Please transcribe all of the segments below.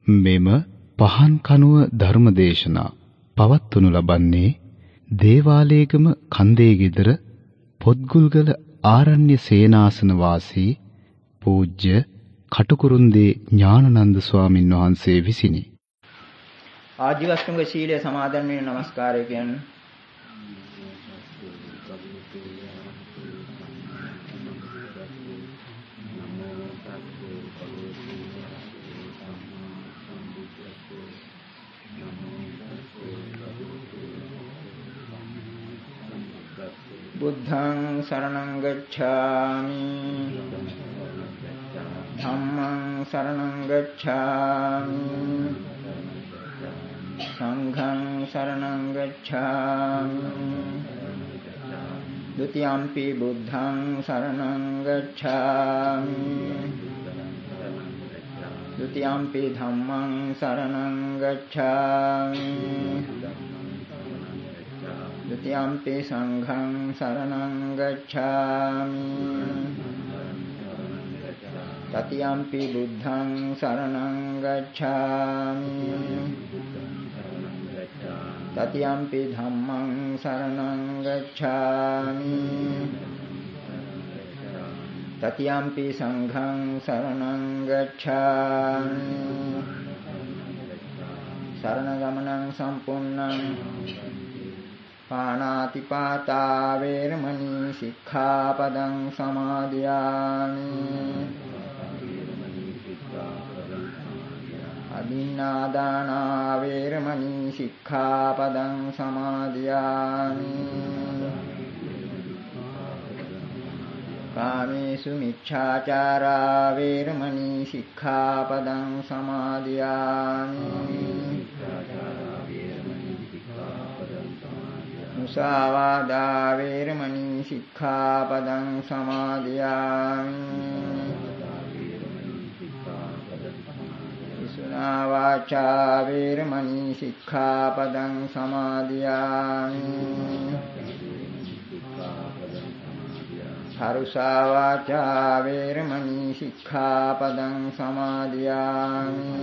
මෙම පහන් කනුව ධර්මදේශනා පවත්වනු ලබන්නේ දේවාලේගම කන්දේගෙදර පොත්ගුල්ගල ආරණ්‍ය සේනාසන වාසී පූජ්‍ය කටුකුරුන්දේ ඥානනන්ද ස්වාමින් වහන්සේ විසිනි. ආජීවශ්‍රමක සීලය සමාදන් වෙන නමස්කාරය කියන්නේ බුද්ධං සරණං ගච්ඡාමි ධම්මං සරණං ගච්ඡාමි සංඝං සරණං ගච්ඡාමි ဒ ුතියම්පි බුද්ධං සරණං ගච්ඡාමි ဒ ුතියම්පි ධම්මං සරණං ගච්ඡාමි ဒ ුතියම්පි සංඝං සරණං ගච්ඡාමි တတိယံ පි බුද්ධං සරණං ගච්ඡාමි တတိယံ පි ධම්මං සරණං ගච්ඡාමි တတိယံ පි සංඝං සරණං ගච්ඡාමි สรณගමනං සම්පූර්ණං පාණාතිපාතා වේරමණී සික්ඛාපදං සමාදියාමි අදින්නාදානා වේරමණී සික්ඛාපදං සමාදියාමි කාමේසු මිච්ඡාචාරා වේරමණී සික්ඛාපදං සමාදියාමි මුසාවාදා වේරමණී සික්ඛාපදං සමාදියාමි විසුනා වාචා වේරමණී සික්ඛාපදං සමාදියාමි පරුසා වාචා වේරමණී සික්ඛාපදං සමාදියාමි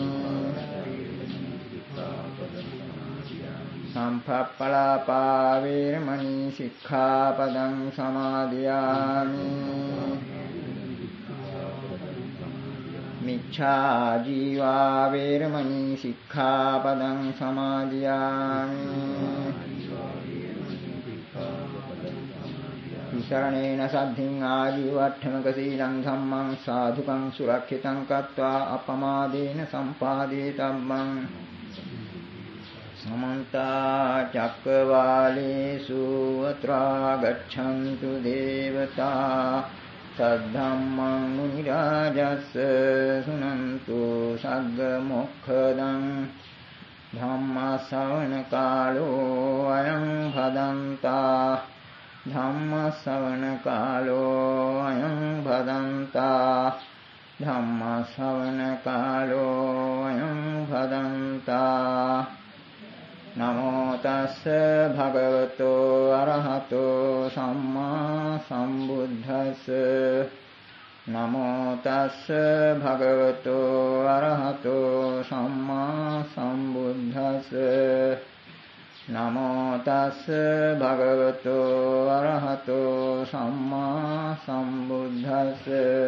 සම්පප්පලාපා වේරමණී සික්ඛාපදං සමාදියාමි මිච්ඡා ජීවා වේරමණී සික්ඛාපදං සමාදියාමි විසරණේන සද්ධින් ආජීවට්ඨමක සීලං ධම්මං සාධුකං සුරක්ෂිතං කତ୍වා අපමාදේන සම්පාදේ තම්මං समन्त चक्रवालेषु अत्रा गच्छन्तु देवता सद्धम्मं मुनिराजस् सुनन्तु सग्गमोक्षदं धम्मश्रवण कालो अयं भदन्ता धम्मश्रवण कालो अयं भदन्ता धम्मश्रवण कालो अयं भदन्ता නමෝ තස්ස භගවතෝ අරහතෝ සම්මා සම්බුද්දස්ස නමෝ තස්ස භගවතෝ අරහතෝ සම්මා සම්බුද්දස්ස නමෝ තස්ස භගවතෝ අරහතෝ සම්මා සම්බුද්දස්ස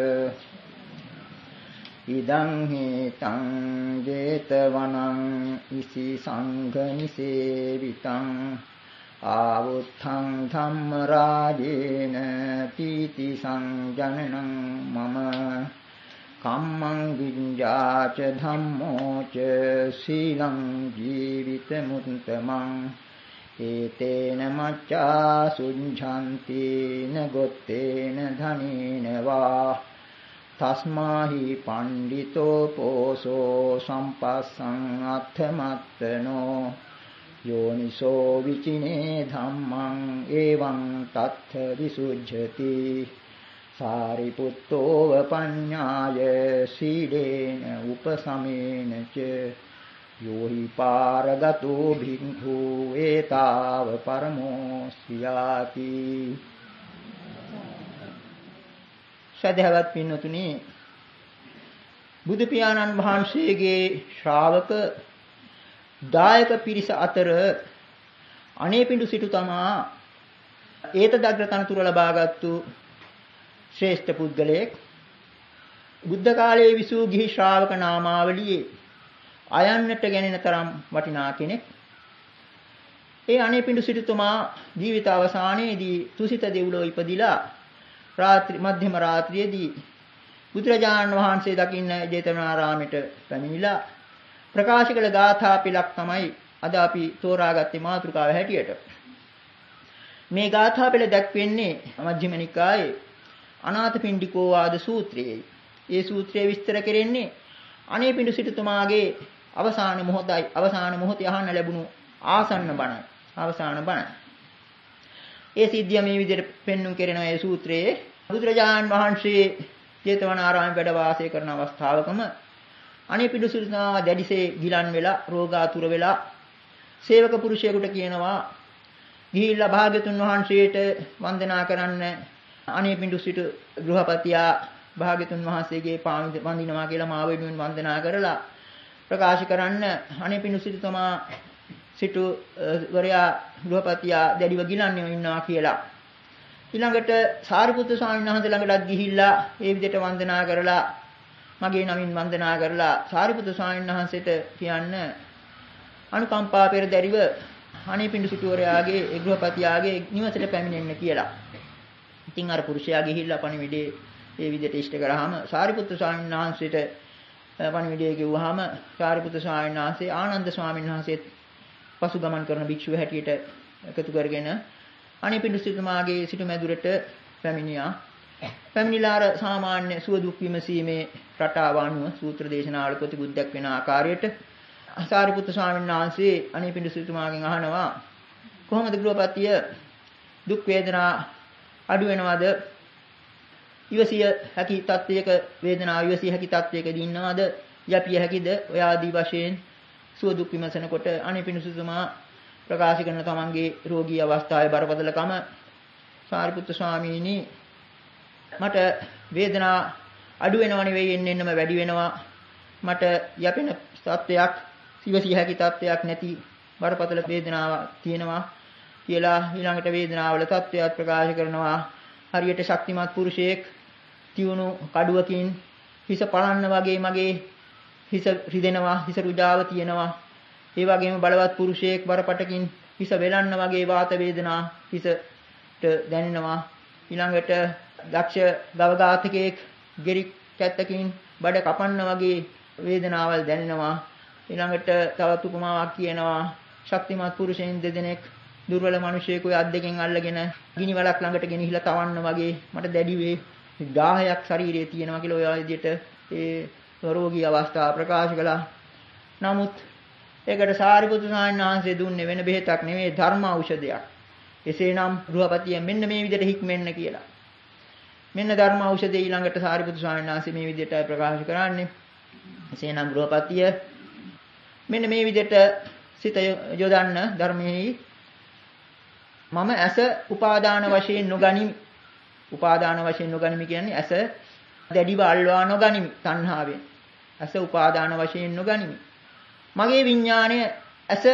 ඉදං හේතං 제තවනං ඉසි සංඝ නිසේවිතං ආවුත්තං ධම්ම රාජේන තීති සංජනනං මම කම්මං විඤ්ඤාච ධම්මෝ ච සීලං ජීවිත මුත්තමං ඒතේන මච්ඡා සුඤ්ඡන්ති නගොත්තේන ධනේන වා තස්මාහි පණ්ඩිතෝ පෝසෝ සම්පස්සං අත්ථමත්තනෝ යෝනිසෝ විචිනේ ධම්මං එවං තත්ථ විසුද්ධති සාරිපුත්තෝව පඤ්ඤාය සීලේන උපසමේන ච යෝහි පාරගතෝ භික්ඛු ඒතාව පරමෝ සියාති සදහවත් පින්නතුනි බුදු පියාණන් වහන්සේගේ ශ්‍රාවක දායක පිරිස අතර අනේපිඬු සිටු තමා ඒතදග්‍ර තනතුර ලබාගත්තු ශ්‍රේෂ්ඨ පුද්ගලයෙක්. බුද්ධ කාලයේ විසූ ගිහි ශ්‍රාවක නාමාවලියේ අයන්නට ගැනෙන තරම් වටිනා කෙනෙක්. ඒ අනේපිඬු සිටුතුමා ජීවිත අවසානයේදී තුසිත දෙව්ලොව ඉපදිලා මධ්‍යම රාත්‍රියේදී බුදුරජාණන් වහන්සේ දකින්න ජේතවනාරාමයට පැමිණිලා ප්‍රකාශ කළ ගාථා පිළක් තමයි අද අපි තෝරාගත්තේ මාතෘකාව හැටියට. මේ ගාථා පිළ දැක්වෙන්නේ මජ්ක්‍ධිම නිකායේ අනාථපිණ්ඩිකෝ වාද සූත්‍රයේ. ඒ සූත්‍රයේ විස්තර කෙරෙන්නේ අනේපිඬු සිටුතුමාගේ අවසාන මොහොතේ අහන්න ලැබුණු ආසන්න බණයි. අවසාන බණ. ඒ සිද්ධිය මේ විදිහට පෙන්눔 කෙරෙන ඒ සූත්‍රයේ බුදුරජාණන් වහන්සේ ජේතවනාරාමයේ වැඩ වාසය කරන අවස්ථාවකම අනේපිඬු සිටුතුමා දැඩිසේ ගිලන් වෙලා රෝගාතුර වෙලා සේවක පුරුෂයෙකුට කියනවා ගිහිල්ලා භාග්‍යතුන් වහන්සේට වන්දනා කරන්න. අනේපිඬු සිටු ගෘහපතියා භාග්‍යතුන් වහන්සේගේ පාමි වඳිනවා කියලා මාව වෙනුවෙන් වන්දනා කරලා ප්‍රකාශ කරන්න අනේපිඬු සිටුතුමා සිටු වරයා ගෘහපතියා දැඩිව ගිලන්නේ ඉන්නවා කියලා. ඊළඟට සාරිපුත්‍ර ස්වාමීන් වහන්සේ ළඟටත් ගිහිල්ලා ඒ විදිහට වන්දනා කරලා මගේ නමින් වන්දනා කරලා සාරිපුත්‍ර ස්වාමීන් වහන්සේට කියන්න අනුකම්පා පෙරදරිව අනේපිඬු සිටුවරයාගේ ගෘහපතියාගේ නිවසට පැමිණෙන්න කියලා. ඉතින් අර පුරුෂයා ගිහිල්ලා පණිවිඩේ ඒ විදිහට ඉෂ්ට කරාම සාරිපුත්‍ර ස්වාමීන් වහන්සේට පණිවිඩය කිව්වහම සාරිපුත්‍ර ස්වාමීන් වහන්සේ ආනන්ද ස්වාමීන් වහන්සේත් පසුගමන් කරන භික්ෂුව හැටියට එකතු කරගෙන අනේපිඬු සිටුමාගේ සිටුමැදුරට පැමිණියා. පැමිණිලා අර සාමාන්‍ය සුව දුක් විමසීමේ රටාව අනුව සූත්‍ර දේශනාවල ප්‍රතිබුද්ධක් වෙන ආකාරයට සාරිපුත්‍ර ස්වාමීන් වහන්සේ අනේපිඬු සිටුමාගෙන් අහනවා කොහොමද ගෘහපතිය දුක් වේදනා අඩු වෙනවද? ඉවසිය හැකි තත්වයක වේදනාව ඉවසිය හැකි තත්වයකදී ඉන්නවද? යපිය හැකිද? ඔය ආදී වශයෙන් සුව දුක් විමසනකොට අනේපිඬු සිටුමා ප්‍රකාශ කරන තමන්ගේ රෝගී අවස්ථාවේ බරපතලකම සාරිපුත්‍ර ස්වාමීනි මට වේදනා අඩු වෙනව නෙවෙයි එන්නෙන්නම වැඩි වෙනවා. මට යපෙන තත්වයක් ඉවසිය හැකි තත්වයක් නැති බරපතල වේදනාවක් තියෙනවා කියලා ඊළඟට වේදනාවල තත්වයක් ප්‍රකාශ කරනවා. හරියට ශක්තිමත් පුරුෂයෙක් තියුණු කඩුවකින් හිස පලන්න වගේ මගේ හිස රිදෙනවා, හිස රුජාව තියෙනවා. ඒ වගේම බලවත් පුරුෂයෙක් බරපටකින් හිස වෙලන්න වගේ වාත වේදනා හිසට දැනෙනවා. ඊළඟට දක්ෂ ගවඝාතකයෙක් ගෙරි කැත්තකින් බඩ කපන්න වගේ වේදනාවල් දැනෙනවා. ඊළඟට තවත් උපමාවක් කියනවා ශක්තිමත් පුරුෂයන් දෙදෙනෙක් දුර්වල මිනිසෙකු අත් දෙකෙන් අල්ලගෙන ගිනි වලක් ළඟට ගෙනහිලා තවන්න වගේ මට දැඩි වේ 1000ක් ශරීරයේ තියෙනවා කියලා ඔය විදිහට ඒ රෝගී අවස්ථාව ප්‍රකාශ කළා. නමුත් ඒකට සාරිපුත්‍ර ස්වාමීන් වහන්සේ දුන්නේ වෙන බෙහෙතක් නෙමෙයි ධර්ම ඖෂධයක්. එසේනම් ගෘහපතිය මෙන්න මේ විදිහට හික්මෙන්න කියලා. මෙන්න ධර්ම ඖෂධය ඊළඟට සාරිපුත්‍ර ස්වාමීන් වහන්සේ මේ විදිහට ප්‍රකාශ කරන්නේ. එසේනම් ගෘහපතිය මෙන්න මේ විදිහට සිත යොදන්න ධර්මයේ මම ඇස උපාදාන වශයෙන් නොගනිමි. උපාදාන වශයෙන් නොගනිමි කියන්නේ ඇස දැඩිව අල්වා නොගනිමි තණ්හාවෙන්. ඇස උපාදාන වශයෙන් නොගනිමි. මගේ විඥාණය ඇස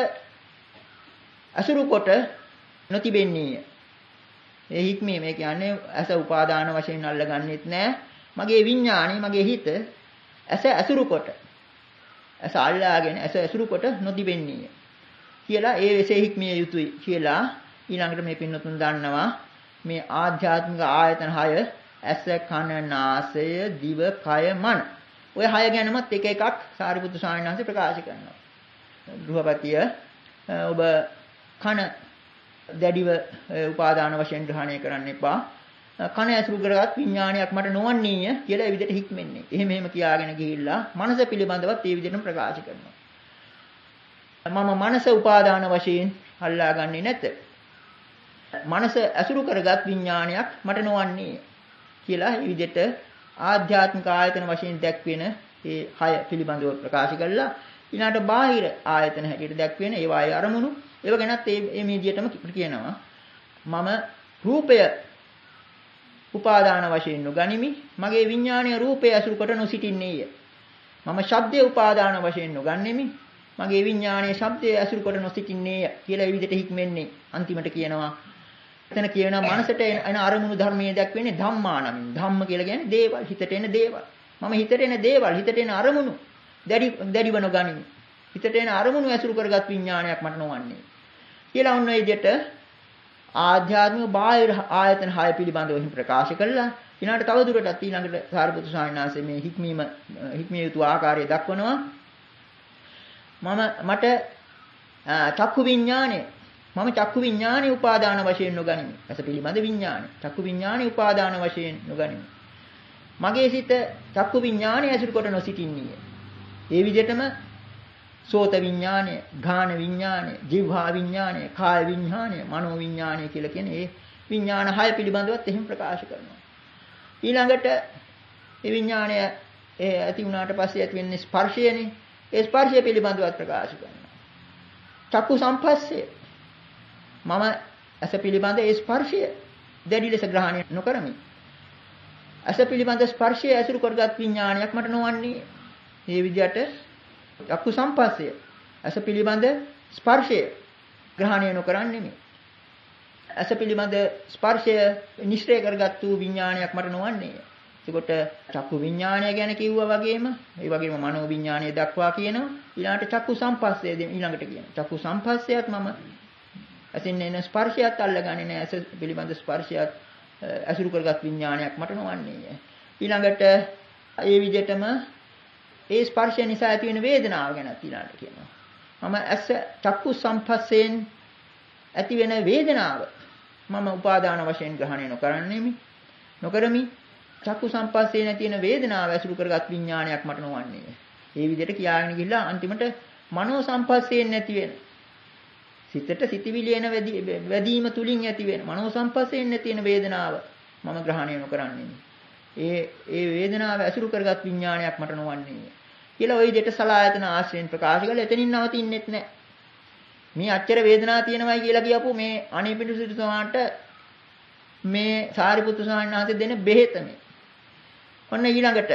අසුරු කොට නොතිබෙන්නේය. ඒ හික්මීම කියන්නේ ඇස උපාදාන වශයෙන් අල්ලගන්නෙත් නෑ. මගේ විඥාණය මගේ හිත ඇස අසුරු කොට ඇස අල්ලාගෙන ඇස අසුරු කොට නොතිබෙන්නේය කියලා ඒ වෙසේ හික්මිය යුතුයි කියලා ඊළඟට මේ පින්නතුන් දන්නවා මේ ආධ්‍යාත්මික ආයතන 6 ඇස කන නාසය දිව කය මන ඔය 6 ගැනමත් එක එකක් සාරිපුත්තු ස්වාමීන් වහන්සේ ප්‍රකාශ කරනවා. ගෘහපතිය ඔබ කන දැඩිව උපාදාන වශයෙන් ග්‍රහණය කරන්න එපා. කන ඇසුරු කරගත් විඥානයක් මට නොවන්නේය කියලා ඒ විදිහට හික්මෙන්නේ. එහෙම කියාගෙන ගිහිල්ලා මනස පිළිබඳවත් ඒ විදිහටම ප්‍රකාශ කරනවා. මම මනස උපාදාන වශයෙන් අල්ලාගන්නේ නැත. මනස ඇසුරු කරගත් විඥානයක් මට නොවන්නේ කියලා මේ විදිහට ආධ්‍යාත්මික ආයතන වශයෙන් දැක්වෙන ඒ 6 පිළිබඳව ප්‍රකාශ කළා. ඊළඟට බාහිර ආයතන හැටියට දැක්වෙන ඒවායේ අරමුණු ඒව ගැනත් මේ විදිහටම කියනවා. මම රූපය උපාදාන වශයෙන් නොගනිමි. මගේ විඥානීය රූපය ඇසුරු කොට නොසිටින්නේය. මම ශබ්දේ උපාදාන වශයෙන් නොගන්නෙමි. මගේ විඥානයේ ශබ්දයේ ඇසුරු කොට නොසිටින්නේ කියලා ඒ විදිහට හික්මෙන්නේ. අන්තිමට කියනවා එතන කියනවා මනසට එන අරමුණු ධර්මයේ දක්වන්නේ ධම්මානමින්. ධම්ම කියලා කියන්නේ දේවල්, හිතට එන දේවල්. මම හිතට එන දේවල්, හිතට එන අරමුණු දැඩිව නොගනිමි. හිතට එන අරමුණු ඇසුරු කරගත් විඥානයක් මට නොවන්නේ. කියලා ඔන්න ඒ විදිහට ආධ්‍යාත්මික බාහිර ආයතන 6 පිළිබඳව හිම ප්‍රකාශ කළා. ඊළඟට තව දුරටත් ඊළඟට සාරිපුත්තු ස්වාමීන් වහන්සේ මේ හික්මිය යුතු ආකාරය දක්වනවා. මට චක්කු විඥානය මම චක්කු විඥානේ උපාදාන වශයෙන් නොගනිමි. ඇස පිළිබඳ විඥානය. චක්කු විඥානේ උපාදාන වශයෙන් නොගනිමි. මගේ සිත චක්කු විඥානේ ඇසුරු කොට නොසිටින්නේය. ඒ විදිහටම සෝත විඥානය, ඝාන විඥානය, જીවහා විඥානය, කාය විඥානය, මනෝ විඥානය කියලා කියන ඒ විඥාන 6 පිළිබඳවත් එහෙම ප්‍රකාශ කරනවා. ඊළඟට මේ විඥානය ඇති වුණාට පස්සේ ඇති වෙන්නේ ස්පර්ශයනේ. ඒ ස්පර්ශය පිළිබඳවත් ප්‍රකාශ කරනවා. චක්කු සම්පස්සේ මම ඇස පිළිබඳ ඒ ස්පර්ශය දැඩි ලෙස ග්‍රහණය නොකරමි. ඇස පිළිබඳ ස්පර්ශය ඇසුරු කරගත් විඥානයක් මට නොවන්නේ. මේ විදිහට චක්කු සම්පස්සය ඇස පිළිබඳ ස්පර්ශය ග්‍රහණය නොකරන්නේ මේ. ඇස පිළිබඳ ස්පර්ශය නිෂ්ක්‍රය කරගත්තු විඥානයක් මට නොවන්නේ. ඒකට චක්කු විඥානය ගැන කිව්වා වගේම ඒ වගේම මනෝ විඥානය දක්වා කියනවා. ඊළඟට චක්කු සම්පස්සය ඊළඟට කියනවා. චක්කු සම්පස්සයත් මම ඇසින් එන ස්පර්ශයත් අල්ලගන්නේ නැහැ. ඇස පිළිබඳ ස්පර්ශයත් ඇසුරු කරගත් විඥානයක් මට නොවන්නේ. ඊළඟට ඒ විදිහටම ඒ ස්පර්ශය නිසා ඇති වෙන වේදනාව ගැන ඊළඟට කියනවා. මම ඇස චක්කු සම්පස්සයෙන් ඇති වෙන වේදනාව මම උපාදාන වශයෙන් ග්‍රහණය නොකරමි. චක්කු සම්පස්සේ නැති වෙන වේදනාව ඇසුරු කරගත් විඥානයක් මට නොවන්නේ. ඒ විදිහට කියාගෙන ගිහිල්ලා අන්තිමට මනෝ සම්පස්සයෙන් නැති වෙන සිතට සිතවිලි එන වැඩිම තුලින් ඇති වෙන මනෝ සම්පස්සයෙන් නැති වෙන වේදනාව මම ග්‍රහණය නොකරන්නේ. ඒ වේදනාව ඇසුරු කරගත් විඥානයක් මට නොවන්නේ. කියලා ওই විදිහට සලායතන ආශ්‍රයෙන් ප්‍රකාශ කළා. එතනින් නවතින්නෙත් නැහැ. මේ අච්චර වේදනාවක් තියෙනවයි කියලා කියපු මේ අනේපිඬු සිටුතුමාට මේ සාරිපුත්තු ස්වාමීන් වහන්සේ දෙන බෙහෙත මේ. ඔන්න ඊළඟට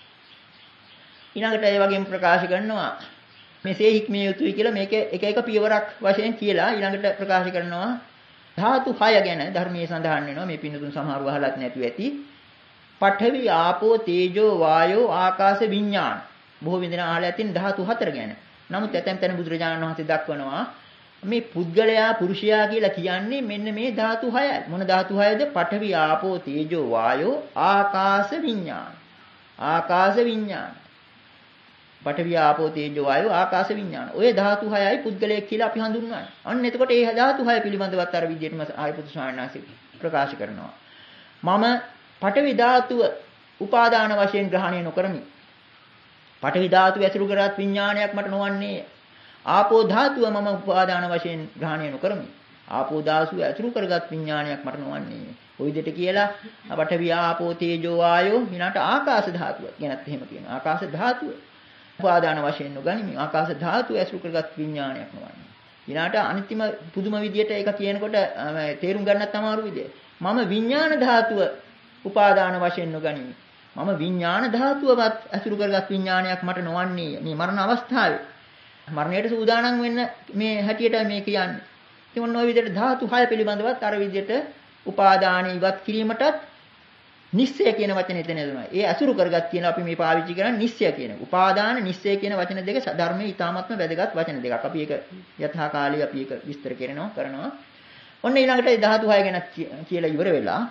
ඒ වගේම ප්‍රකාශ කරනවා මෙසේ හික්මිය යුතුයි කියලා මේක එක එක පියවරක් වශයෙන් කියලා ඊළඟට ප්‍රකාශ කරනවා ධාතු 6 ගැන ධර්මයේ සඳහන් වෙනවා. මේ පින්නතුන් සමහරව අහලත් නැතුව ඇති. පඨවි ආපෝ තේජෝ වායෝ ආකාශ විඥාන. බොහෝ විදිහට අහලා ඇතින් ධාතු 4 ගැන. නමුත් ඇතැම් තැන බුදුරජාණන් වහන්සේ දක්වනවා මේ පුද්ගලයා පුරුෂයා කියලා කියන්නේ මෙන්න මේ ධාතු 6යි. මොන ධාතු 6ද? පඨවි ආපෝ තේජෝ වායෝ ආකාශ විඥාන. ආකාශ විඥාන. පඨවි ආපෝ තේජෝ වායෝ ආකාශ විඥාන. ඔය ධාතු 6යි පුද්ගලයෙක් කියලා අපි හඳුන්වන්නේ. අන්න එතකොට මේ ධාතු 6 පිළිබඳවත් අර විදිහටම ආයපුත් ස්වාමීන් වහන්සේ ප්‍රකාශ කරනවා. මම පඨවි ධාතුව උපාදාන වශයෙන් ග්‍රහණය නොකරමි. පඨවි ධාතුව ඇසුරු කරගත් විඥානයක් මට නොවන්නේ. ආපෝ ධාතුව මම උපාදාන වශයෙන් ග්‍රහණය නොකරමි. ආපෝ ධාතුව ඇසුරු කරගත් විඥානයක් මට නොවන්නේ. ඔය විදිහට කියලා පඨවි ආපෝ තේජෝ වායෝ ඊළාට ආකාශ ධාතුව ගැනත් එහෙම කියනවා. ආකාශ ධාතුව උපාදාන වශයෙන් නොගනිමි. ආකාශ ධාතුව ඇසුරු කරගත් විඥානයක් නොවන්නේ. ඊළාට අනිත්‍යම පුදුම විදිහට ඒක කියනකොට තේරුම් ගන්නත් අමාරු විදිය. මම විඥාන ධාතුව උපාදාන වශයෙන් නොගනිමි. මම විඥාන ධාතුවවත් ඇසුරු කරගත් විඥානයක් මට නොවන්නේ. මේ මරණ අවස්ථාවේ මරණයට සූදානම් වෙන්න මේ හැටියට මේ කියන්නේ. ඉතින් ඔන්න ඔය විදිහට ධාතු 6 පිළිබඳවත් අර විදිහට උපාදාන ඉවත් කිරීමටත් නිස්සය කියන වචනේ එතන දෙනවා. ඒ අසුරු කරගත් කියන අපි මේ පාවිච්චි කරන්නේ නිස්සය කියන. උපාදාන නිස්සය කියන වචන දෙක ධර්මයේ ඊ타මත්ම වැදගත් වචන දෙකක්. අපි ඒක යථා කාලයේ අපි ඒක විස්තර කරනවා. ඔන්න ඊළඟට ධාතු 6 ගැන කියලා ඉවර වෙලා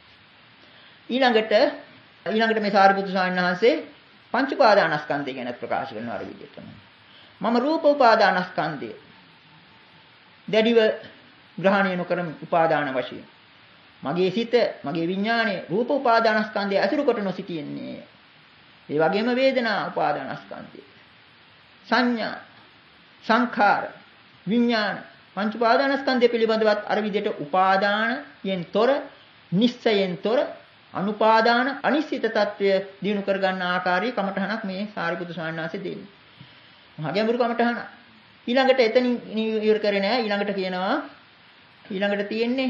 ඊළඟට මේ සාරිපුත්තු ස්වාමීන් වහන්සේ පංච උපාදානස්කන්ධය ගැන ප්‍රකාශ කරනවා අර විදිහටම. මම රූප උපාදානස්කන්ධය දැඩිව ග්‍රහණය නොකරම උපාදාන වශයෙන් මගේ සිත මගේ විඥානයේ රූප උපාදානස්කන්ධය ඇසුරු කොට නොසිටින්නේ. ඒ වගේම වේදනා උපාදානස්කන්ධය සංඥා සංඛාර විඥාන පංච උපාදානස්කන්ධය පිළිබඳවත් අර විදිහට උපාදානයෙන් තොර නිස්සයෙන් තොර අනුපාදාන අනිශ්චිත తත්වය දිනු කර ගන්න ආකාරයේ කමඨහනක් මේ සාරිපුත්තු ස්වාමීන් වහන්සේ දෙන්නේ. මහා ගැඹුරු කමඨහන. ඊළඟට එතනින් ඉවර කරේ නෑ. ඊළඟට තියෙන්නේ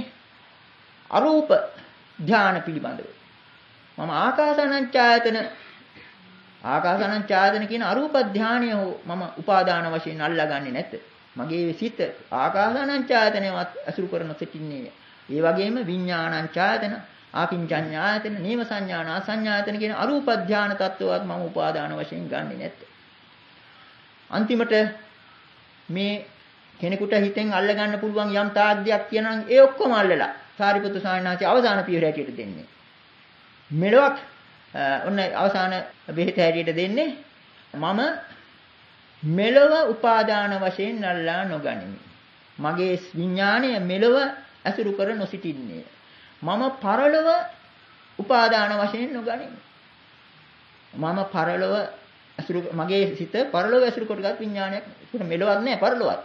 අරූප ධානය පිළිබඳව. මම ආකාසානංචායතන ආකාසානංචායතන කියන අරූප ධානය මම උපාදාන වශයෙන් අල්ලාගන්නේ නැත. මගේ සිත ආකාසානංචායතනවත් අසුරු කරන සිටින්නේ. ඒ වගේම විඥානංචායතන, ආකින්චඤ්ඤායතන, නීව සංඥාන, ආසඤ්ඤායතන කියන අරූප ධාන තත්ත්වවත් මම උපාදාන වශයෙන් ගන්නෙ නැත. අන්තිමට මේ කෙනෙකුට හිතෙන් අල්ල ගන්න පුළුවන් යම් තාග්දයක් කියනනම් ඒ ඔක්කොම අල්ලලා සාරිපුත්තු සාන්නාචි අවසාන පියවර හැටියට දෙන්නේ. මෙලොවක් ඔන්න අවසාන බෙහෙත හැටියට දෙන්නේ මම මෙලොව උපාදාන වශයෙන් අල්ලා නොගනිමි. මගේ විඥාණය මෙලොව ඇසුරු කර නොසිටින්නේ. මම පරලොව උපාදාන වශයෙන් නොගනිමි. මම පරලොව ඇසුරු මගේ සිත පරලොව ඇසුරු කොටගත් විඥානයක්. ඒක මෙලොවක් නෑ පරලොවක්.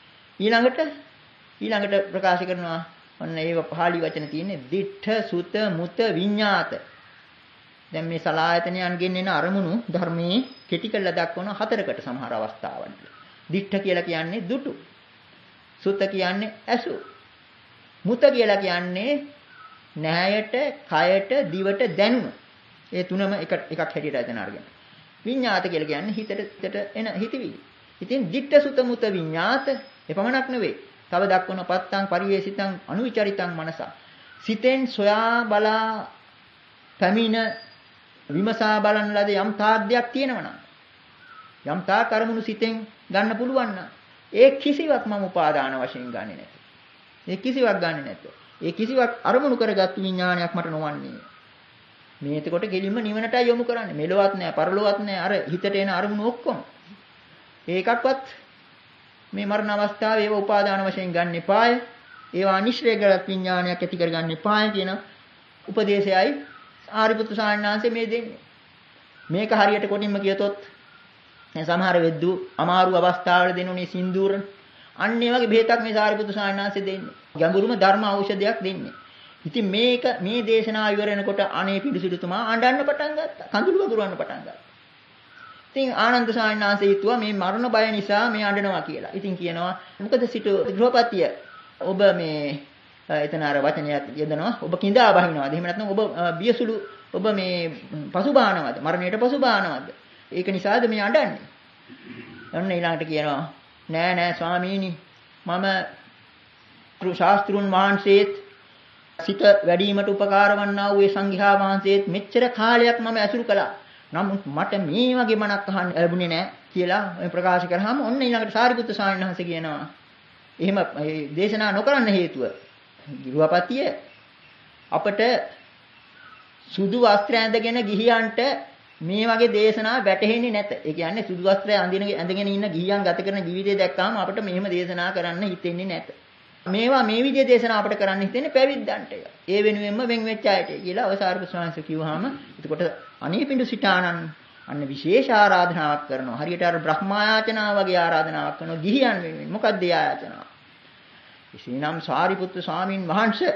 ඊළඟට ප්‍රකාශ කරනවා ඔන්න ඒව පහළි වචන තියෙන්නේ දිඨ සුත මුත විඤ්ඤාත. දැන් මේ සලායතනයන්ගෙන් එන අරමුණු ධර්මයේ කෙටි කරලා දක්වන හතරකට සමහර අවස්ථාවල. දිඨ කියලා කියන්නේ දුටු. සුත කියන්නේ ඇසු. මුත කියලා කියන්නේ නැහැයට, කයට, දිවට දැනුම. ඒ තුනම එකක් හැටියට අදන අරගෙන. විඤ්ඤාත කියලා කියන්නේ හිතට එන හිතවිලි. ඉතින් දිඨ සුත මුත විඤ්ඤාත එපමණක් නෙවෙයි. තව දක්වන පත්තං පරියේසිතං අනුවිචරිතං මනස. සිතෙන් සොයා බලා පැමිණ විමසා බලන ලද යම් තාග්දයක් තියෙනවා යම් තා කර්මුණු සිතෙන් ගන්න පුළුවන් නම් ඒ කිසිවක් මම උපාදාන වශයෙන් ගන්නෙ නැත. ඒ කිසිවක් ගන්නෙ නැත. ඒ කිසිවක් අරමුණු කරගත් විඥානයක් මට නොවන්නේ. මේ එතකොට ගෙලින්ම නිවනටයි යොමු කරන්නේ. මෙලොවත් නැහැ, පරලොවත් නැහැ. අර හිතට එන අරමුණු ඔක්කොම. ඒකක්වත් මේ මරණ අවස්ථාවේ ඒව උපාදාන වශයෙන් ගන්න එපාය. ඒවා අනිශ්චය කරගත් විඥානයක් ඇති කරගන්න එපාය කියන උපදේශයයි ආරිපුත්තු සාන්නාංශය මේ දෙන්නේ. මේක හරියට කොටින්ම කියතොත් සමහර වෙද්දු අමාරු අවස්ථාවල දෙනුනේ සින්දූර. අන්න ඒ වගේ බෙහෙතක් මේ ආරිපුත්තු සාන්නාංශය දෙන්නේ. ගැඹුරුම ධර්ම ඖෂධයක් දෙන්නේ. ඉතින් මේ දේශනාව ඉවර වෙනකොට අනේ පිළිසිතුමා අඬන්න පටන් ගත්තා. කඳුළු වගුරවන්න පටන් ගත්තා. ඉතින් ආනන්ද සාන්නාංශය හිතුවා මේ මරණ බය නිසා මේ අඬනවා කියලා. ඉතින් කියනවා මොකද සිටු ගෘහපතිය ඔබ මේ එතන අර වචනයක් යදනවා ඔබ කිඳා බහිනවාද එහෙම නැත්නම් ඔබ බියසුළු ඔබ මේ පසුබානවද මරණයට පසුබානවද ඒක නිසාද මේ අඬන්නේ ඔන්න ඊළඟට කියනවා නෑ ස්වාමීනි මම ශාස්ත්‍රුන් වහන්සේත් සිත වැඩිවීමට උපකාර වන්නා වූ ඒ සංඝයා වහන්සේත් මෙච්චර කාලයක් මම ඇසුරු කළා නමුත් මට මේ වගේ මනක් අහන්න ලැබුණේ නෑ කියලා ප්‍රකාශ කරාම ඔන්න ඊළඟට සාරිපුත්තු ස්වාමීන් වහන්සේ කියනවා එහෙම දේශනා නොකරන්න හේතුව ගෘහපතිය අපට සුදු වස්ත්‍ර ඇඳගෙන ගිහියන්ට මේ වගේ දේශනා වැටහෙන්නේ නැත. ඒ කියන්නේ සුදු වස්ත්‍රය ඇඳගෙන ඉන්න ගිහියන් ගත කරන ජීවිතය දැක්කාම අපට මෙහෙම දේශනා කරන්න හිතෙන්නේ නැත. මේවා මේ විදිහේ දේශනා අපට කරන්න හිතෙන්නේ පැවිද්දන්ට. ඒ වෙනුවෙන්ම වෙන් වෙච්ච අයට කියලා අවසාරපු ස්වාමීන් කිව්වහම එතකොට අනේපිඬු සිටානන් අන්න විශේෂ ආරාධනාවක් කරනවා. හරියට අර බ්‍රහ්මායාචනා වගේ ආරාධනාවක් කරනවා ගිහියන් වෙනුවෙන්. මොකක්ද ඒ ආයාචනාව? එසේනම් සාරිපුත්තු ස්වාමීන් වහන්සේ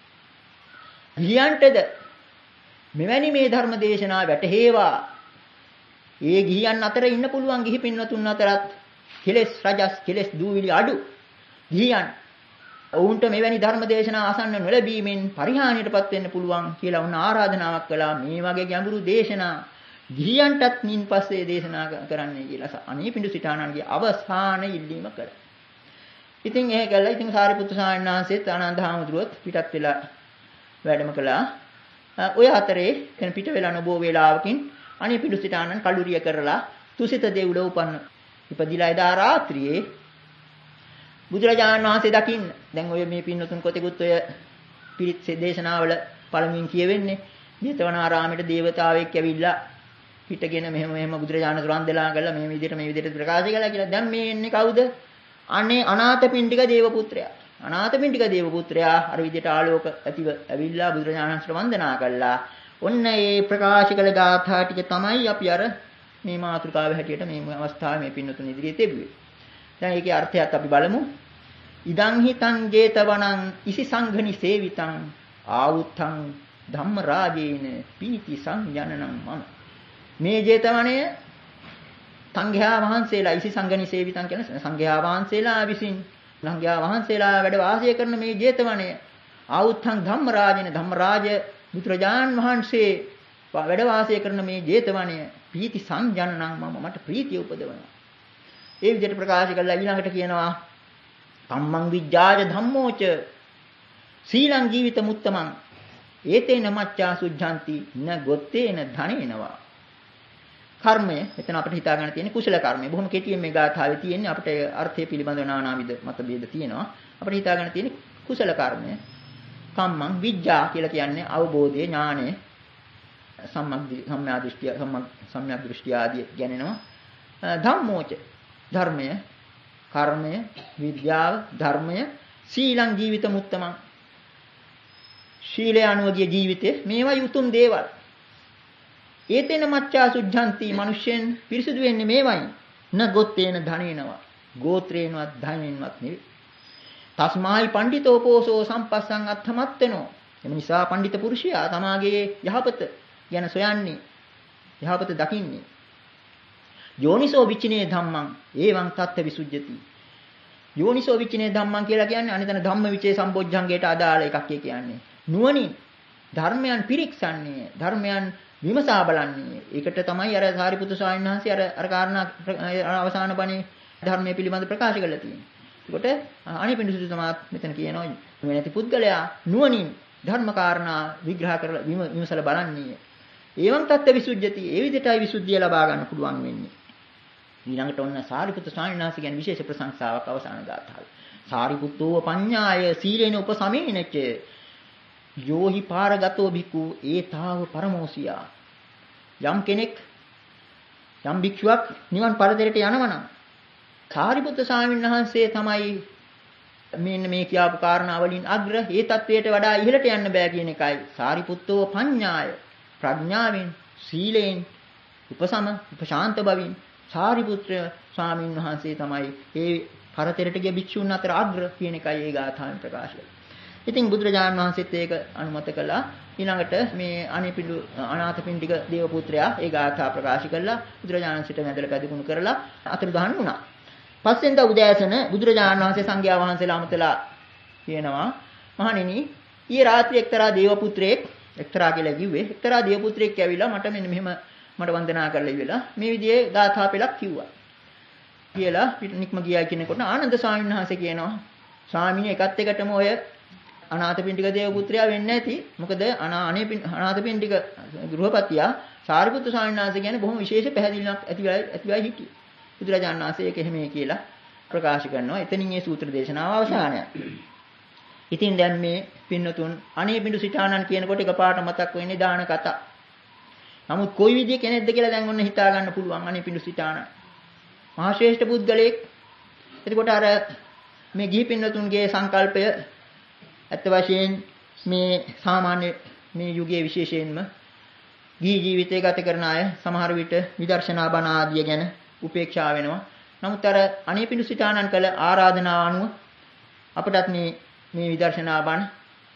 ගිහියන්ටද මෙවැනි මේ ධර්ම දේශනා වැටහෙවා. ඒ ගිහියන් අතර ඉන්න පුළුවන් ගිහි පින්වතුන් අතරත් කෙලෙස් රජස් කෙලෙස් දූවිලි අඩු ගිහියන් ඔවුන්ට මෙවැනි ධර්ම දේශනා අසන්න නොලැබීමෙන් පරිහානියටපත් වෙන්න පුළුවන් කියලා උන් ආරාධනාවක් කළා. මේ වගේ ගැඹුරු දේශනා ගිහියන්ටත් මින් පස්සේ දේශනා කරන්නයි කියලා අනේපිඬු සිටානන්ගේ අවසාන ඉල්ලීම කළා. ඉතින් එහෙ කළා. ඉතින් සාරිපුත්තු ස්වාමීන් වහන්සේත් ආනන්ද හාමුදුරුවොත් පිටත් වෙලා වැඩම කළා. ඔය අතරේ කෙන පිට වෙලා නොබෝ වේලාවකින් අනේපිඬු සිටානන් කලුරිය කරලා තුසිත දෙව්ලොව උපන්න. ඉපදිලා එදා රාත්‍රියේ බුදුරජාණන් වහන්සේ දකින්න. දැන් ඔය මේ පින්නතුන් කොතෙකුත් ඔය පිරිත් දේශනාවල පළමුවෙන් කියවෙන්නේ ජේතවනාරාමයට දේවතාවෙක් ඇවිල්ලා පිටගෙන මෙහෙම බුදුරජාණන් වහන්සේලා ගල්ලා මේ විදිහට ප්‍රකාශ කළා කියලා. දැන් මේ එන්නේ කවුද? අනේ අනාථපිණ්ඩික දේවපුත්‍රයා. අනාථපිණ්ඩික දේවපුත්‍රයා අර විදිහට ආලෝක ඇතිව ඇවිල්ලා බුදුරජාණන් වහන්සේට වන්දනා කළා. ඔන්න ඒ ප්‍රකාශ කළ ගාථා ටික තමයි අපි අර මේ මාතෘකාව හැටියට මේ අවස්ථාවේ මේ පින්නතුන් ඉදිරියේ තිබුවේ. දැන් ඒකේ අර්ථයත් අපි බලමු. ඉදං හිතං ජේතවනං ඉසි සංඝනි සේවිතං ආවුත්තං ධම්ම රාජේන පීති සංජනනං මම. මේ ජේතවනය සංඝයා වහන්සේලා ඉසි සංඝනි සේවිතං කියන සංඝයා වහන්සේලා විසින් සංඝයා වහන්සේලා වැඩ වාසය කරන මේ ජේතවනය ආවුත්තං ධම්ම රාජේන ධම්ම රාජ බුදුරජාන් වහන්සේ වැඩ වාසය කරන මේ ජේතවනය ප්‍රීති සංජනනං මට ප්‍රීතිය උපදවනවා. ඒ විදිහට ප්‍රකාශ කළා ඊළඟට කියනවා කම්මං විජ්ජාජ ධම්මෝච සීලං ජීවිත මුත්තමං ඒතේන මච්ඡා සුද්ධාන්ති න ගොත්තේන ධනේනවා. කර්මය මෙතන අපිට හිතා ගන්න තියෙන්නේ කුසල කර්මය. බොහොම කෙටියෙන් මේ ගාථාවේ තියෙන්නේ අපිට අර්ථය පිළිබඳව නානාවිද මතභේද තියෙනවා. අපිට හිතා ගන්න තියෙන්නේ කුසල කර්මය. කම්මං විජ්ජා කියලා කියන්නේ අවබෝධය ඥානය සම්‍යක් දෘෂ්ටි ආදී ගැනෙනවා. ධම්මෝච ධර්මය කර්මය විද්‍යාව ධර්මය සීලං ජීවිත මුත්තමං ශීලය අනුවගේ ජීවිතේ මේවා යුතුම් දේවල්. ඒතේන මච්ඡා සුද්ධාන්ති මිනිසෙන් පිරිසුදු වෙන්නේ මේවයින්. න ගොත්තේන ධනේනවා. ගෝත්‍රේනවත් ධනෙන්වත් නෙවෙයි. තස්මායි පඬිතෝ පෝසෝ සම්පස්සං අත්තමත්තනෝ. එම නිසා පඬිත පුරුෂයා තමාගේ යහපත ගැන සොයන්නේ යහපත දකින්නේ. යෝනිසෝ විචිනේ ධම්මං ඒවං තත්ත්ව විසුද්ධති. යෝනිසෝ විචිනේ ධම්මං කියලා කියන්නේ අනිතන ධම්ම විචේ සම්බොජ්ජංගයට අදාළ එකක් කියන්නේ. නුවණින් ධර්මයන් පිරික්සන්නේ ධර්මයන් විමසා බලන්නේ. ඒකට තමයි අර සාරිපුත්තු ස්වාමීන් වහන්සේ අර කාරණා අවසාන බණේ ධර්මයේ පිළිබඳ ප්‍රකාශ කරලා තියෙන්නේ. ඒකට අනිපිඬු සිටුතුමාත් මෙතන කියනවා මේ නැති පුද්ගලයා නුවණින් ධර්ම කාරණා විග්‍රහ කරලා විමසලා බලන්නේ. ඒවං තත්ත්ව විසුද්ධියති. ඒ විදිහටයි විසුද්ධිය ලබා ගන්න පුළුවන් වෙන්නේ. ඊළඟට ඔන්න සාරිපුත්තු ස්වාමීන් වහන්සේ ගැන විශේෂ ප්‍රශංසාවක් අවසාන ගාථාවේ. සාරිපුත්තෝ පඤ්ඤාය සීලේන උපසමේනච යෝහි පාරගතෝ භික්ඛු ඒතාව පරමෝසියා. යම් කෙනෙක් යම් භික්ෂුවක් නිවන් පරතරයට යනවනම් සාරිපුත්තු ස්වාමීන් වහන්සේ තමයි මෙන්න මේ කියපු කාරණා වලින් අග්‍ර ඒ தത്വයට වඩා ඉහළට යන්න බෑ කියන එකයි. සාරිපුත්තෝ පඤ්ඤාය ප්‍රඥාවෙන් සීලෙන් උපශාන්ත බවින් සාරිපුත්‍ර ස්වාමීන් වහන්සේ තමයි ඒ පරතරයට ගිය භික්ෂුන් අතර අග්‍ර කියන එකයි ඒ ගාථාවෙන් ප්‍රකාශ කරන්නේ. ඉතින් බුදුරජාණන් වහන්සේත් ඒක අනුමත කළා. ඊළඟට මේ අනිපිඬු අනාථපිණ්ඩික දේව පුත්‍රයා ඒ ගාථා ප්‍රකාශ කළා. බුදුරජාණන් සිට වැඳලා පැදුණු කරලා අතුරුදහන් වුණා. පස්සෙන්ද උදෑසන බුදුරජාණන් වහන්සේ සංඝයා වහන්සේලා අමතලා කියනවා මහණෙනි ඊයේ රාත්‍රියේ එක්තරා දේව පුත්‍රයෙක් එක්තරා කියලා කිව්වේ එක්තරා දේව පුත්‍රයෙක් ඇවිල්ලා මට මෙන්න මෙහෙම මට වන්දනා කරලා ඉවිලා මේ විදිහේ ගාථා පෙළක් කිව්වා. කියලා නික්ම ගියා කියනකොට ආනන්ද ස්වාමීන් වහන්සේ කියනවා ස්වාමීනි එකත් එකටම ඔය අනාථපිණ්ඩික දේව පුත්‍රයා වෙන්නේ නැති. මොකද අනාථපිණ්ඩික ගෘහපතියා සාරිපුත්තු ස්වාමීන් වහන්සේ කියන්නේ බොහොම විශේෂ පැහැදිලිවක් ඇතිවයි හිටියේ. බුදුරජාණන් වහන්සේ ඒක එහෙමයි කියලා ප්‍රකාශ කරනවා. එතනින් මේ සූත්‍ර දේශනාව අවසානය. ඉතින් දැන් මේ පින්නතුන් අනේපිඬු සිටානන් කියනකොට එකපාරට මතක් වෙන්නේ දාන කතා. නමුත් කොයි විදිහේ කෙනෙක්ද කියලා දැන් ඔන්න හිතා ගන්න පුළුවන් අනේපිඬු සිටානන්. මහා ශ්‍රේෂ්ඨ පුද්ගලයෙක්. එතකොට අර මේ ගිහි පින්නතුන්ගේ සංකල්පය ඇත්ත වශයෙන් මේ සාමාන්‍ය මේ යුගයේ විශේෂයෙන්ම ගිහි ජීවිතය ගත කරන අය සමහර විට විදර්ශනා බණ ආදිය ගැන උපේක්ෂා වෙනවා. නමුත් අර අනේපිඬු සිටානන් කළ ආරාධනාව අනුව අපටත් මේ විදර්ශනා බණ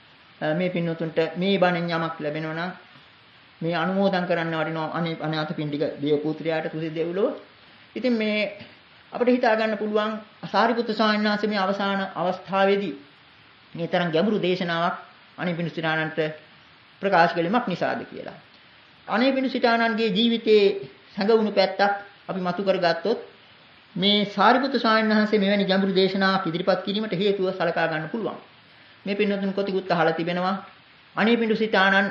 මේ පින්නතුන්ට මේ බණෙන් යමක් ලැබෙනවා නම් මේ අනුමෝදන් කරන්න වටිනවා අනාථපිණ්ඩික දේව පුත්‍රයාට තුසි දෙව්ලොව. ඉතින් මේ අපිට හිතා ගන්න පුළුවන් සාරිපුත්තු ස්වාමීන් වහන්සේ මේ අවසාන අවස්ථාවේදී මේ තරම් ගැඹුරු දේශනාවක් අනේපිඬු සිටානන්ට ප්‍රකාශ කළෙමක් නිසාද කියලා. අනේපිඬු සිටානන්ගේ ජීවිතයේ සැඟවුණු පැත්තක් අපි මතු කරගත්තොත් මේ සාරිපුත්තු ස්වාමීන් වහන්සේ මෙවැනි ගැඹුරු දේශනාවක් ඉදිරිපත් කිරීමට හේතුව සලකා ගන්න පුළුවන්. මේ පින්නතුන් කොටිකුත් අහලා තිබෙනවා අනේපිඬු සිටානන්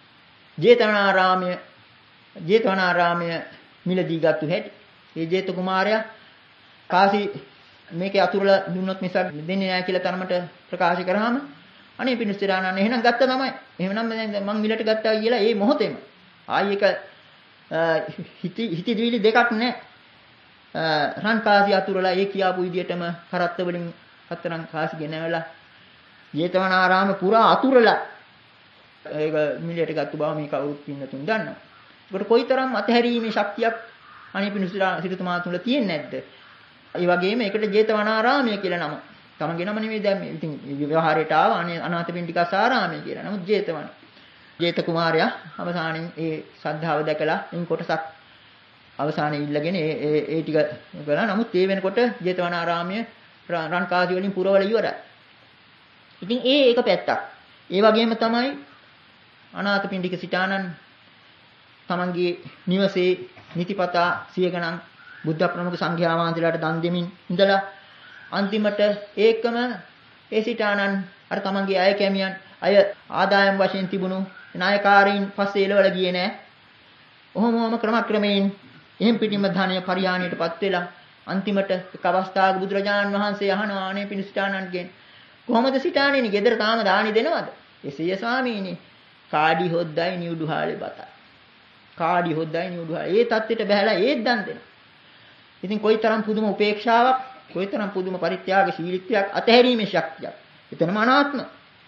ජේතවනාරාමය මිලදී ගත්තු හැටි. ඒ ජේත කුමාරයා කාසි මේකේ අතුරුලා දුන්නොත් මිසක් දෙන්නේ නැහැ කියලා තරමට ප්‍රකාශ කරාම අනේපිඬු සිටානන් එහෙනම් ගත්ත තමයි. එහෙනම් දැන් මං මිලට ගත්තා කියලා ඒ මොහොතේම ආයි එක හිතවිලි දෙකක් නැහැ. රන් කාසි අතුරුලා ඒ කියාපු විදියටම කරත්ත වලින් හතරන් කාසි ගෙනවලා ජේතවනාරාම පුරා අතුරුලා ඒක මිලට ගත්ත බව මේ කවුරුත් පින්නතුන් දන්නවා. ඒකට කොයිතරම් අතහැරීමේ ශක්තියක් අනේපිඬු සිටුතුමා තුල තියෙන්නේ නැද්ද? ඒ වගේම ඒකට ජේතවනාරාමය කියලා නම. තමන්ගේ නම නෙමෙයි දැන් මේ ඉතින් ව්‍යවහාරයට ආව අනාථපිණ්ඩිකාසාරාමය කියලා. නමුත් ජේතවන ජේත කුමාරයා අවසානයේ ඒ ශ්‍රද්ධාව දැකලා එන් කොටසක් අවසානයේ ඉල්ලගෙන ඒ ටික කළා. නමුත් ඒ වෙනකොට ජේතවනාරාමයේ රන් කාසි වලින් පුරවල ඉවරයි. ඉතින් ඒක පැත්තක්. ඒ වගේම තමයි අනාථපිණ්ඩික සිටානන් තමන්ගේ නිවසේ නිතිපතා සිය ගණන් බුද්ධ ප්‍රමුඛ සංඝයා වහන්සේලාට දන් දෙමින් ඉඳලා අන්තිමට ඒකම ඒ සිටානන් අර තමන්ගේ අය කැමියන් අය ආදායම් වශයෙන් තිබුණු නායකාරීන් පස්සේ එළවල ගියේ නෑ. ඔහොම ක්‍රමක්‍රමයෙන් එහෙම් පිටින්ම ධානය පරිහානියටපත් වෙලා අන්තිමට එක් අවස්ථාවක බුදුරජාණන් වහන්සේ අහනවා අනේ පිණිසිටානන්ගෙන් කොහොමද සිටානේනි ගෙදර තාම දානි දෙනවද? එසේය ස්වාමීනි. කාඩි හොද්දයි නියුඩුහාලේ බතයි. කාඩි හොද්දයි නියුඩුහාලේ. ඒ தත්ත්වයට බහැලා ඒත් දන් දෙනවා. ඉතින් කොයිතරම් පුදුම උපේක්ෂාවක්, කොයිතරම් පුදුම පරිත්‍යාග ශීලීත්වයක්, අතහැරීමේ ශක්තියක්. එතනම අනාත්ම.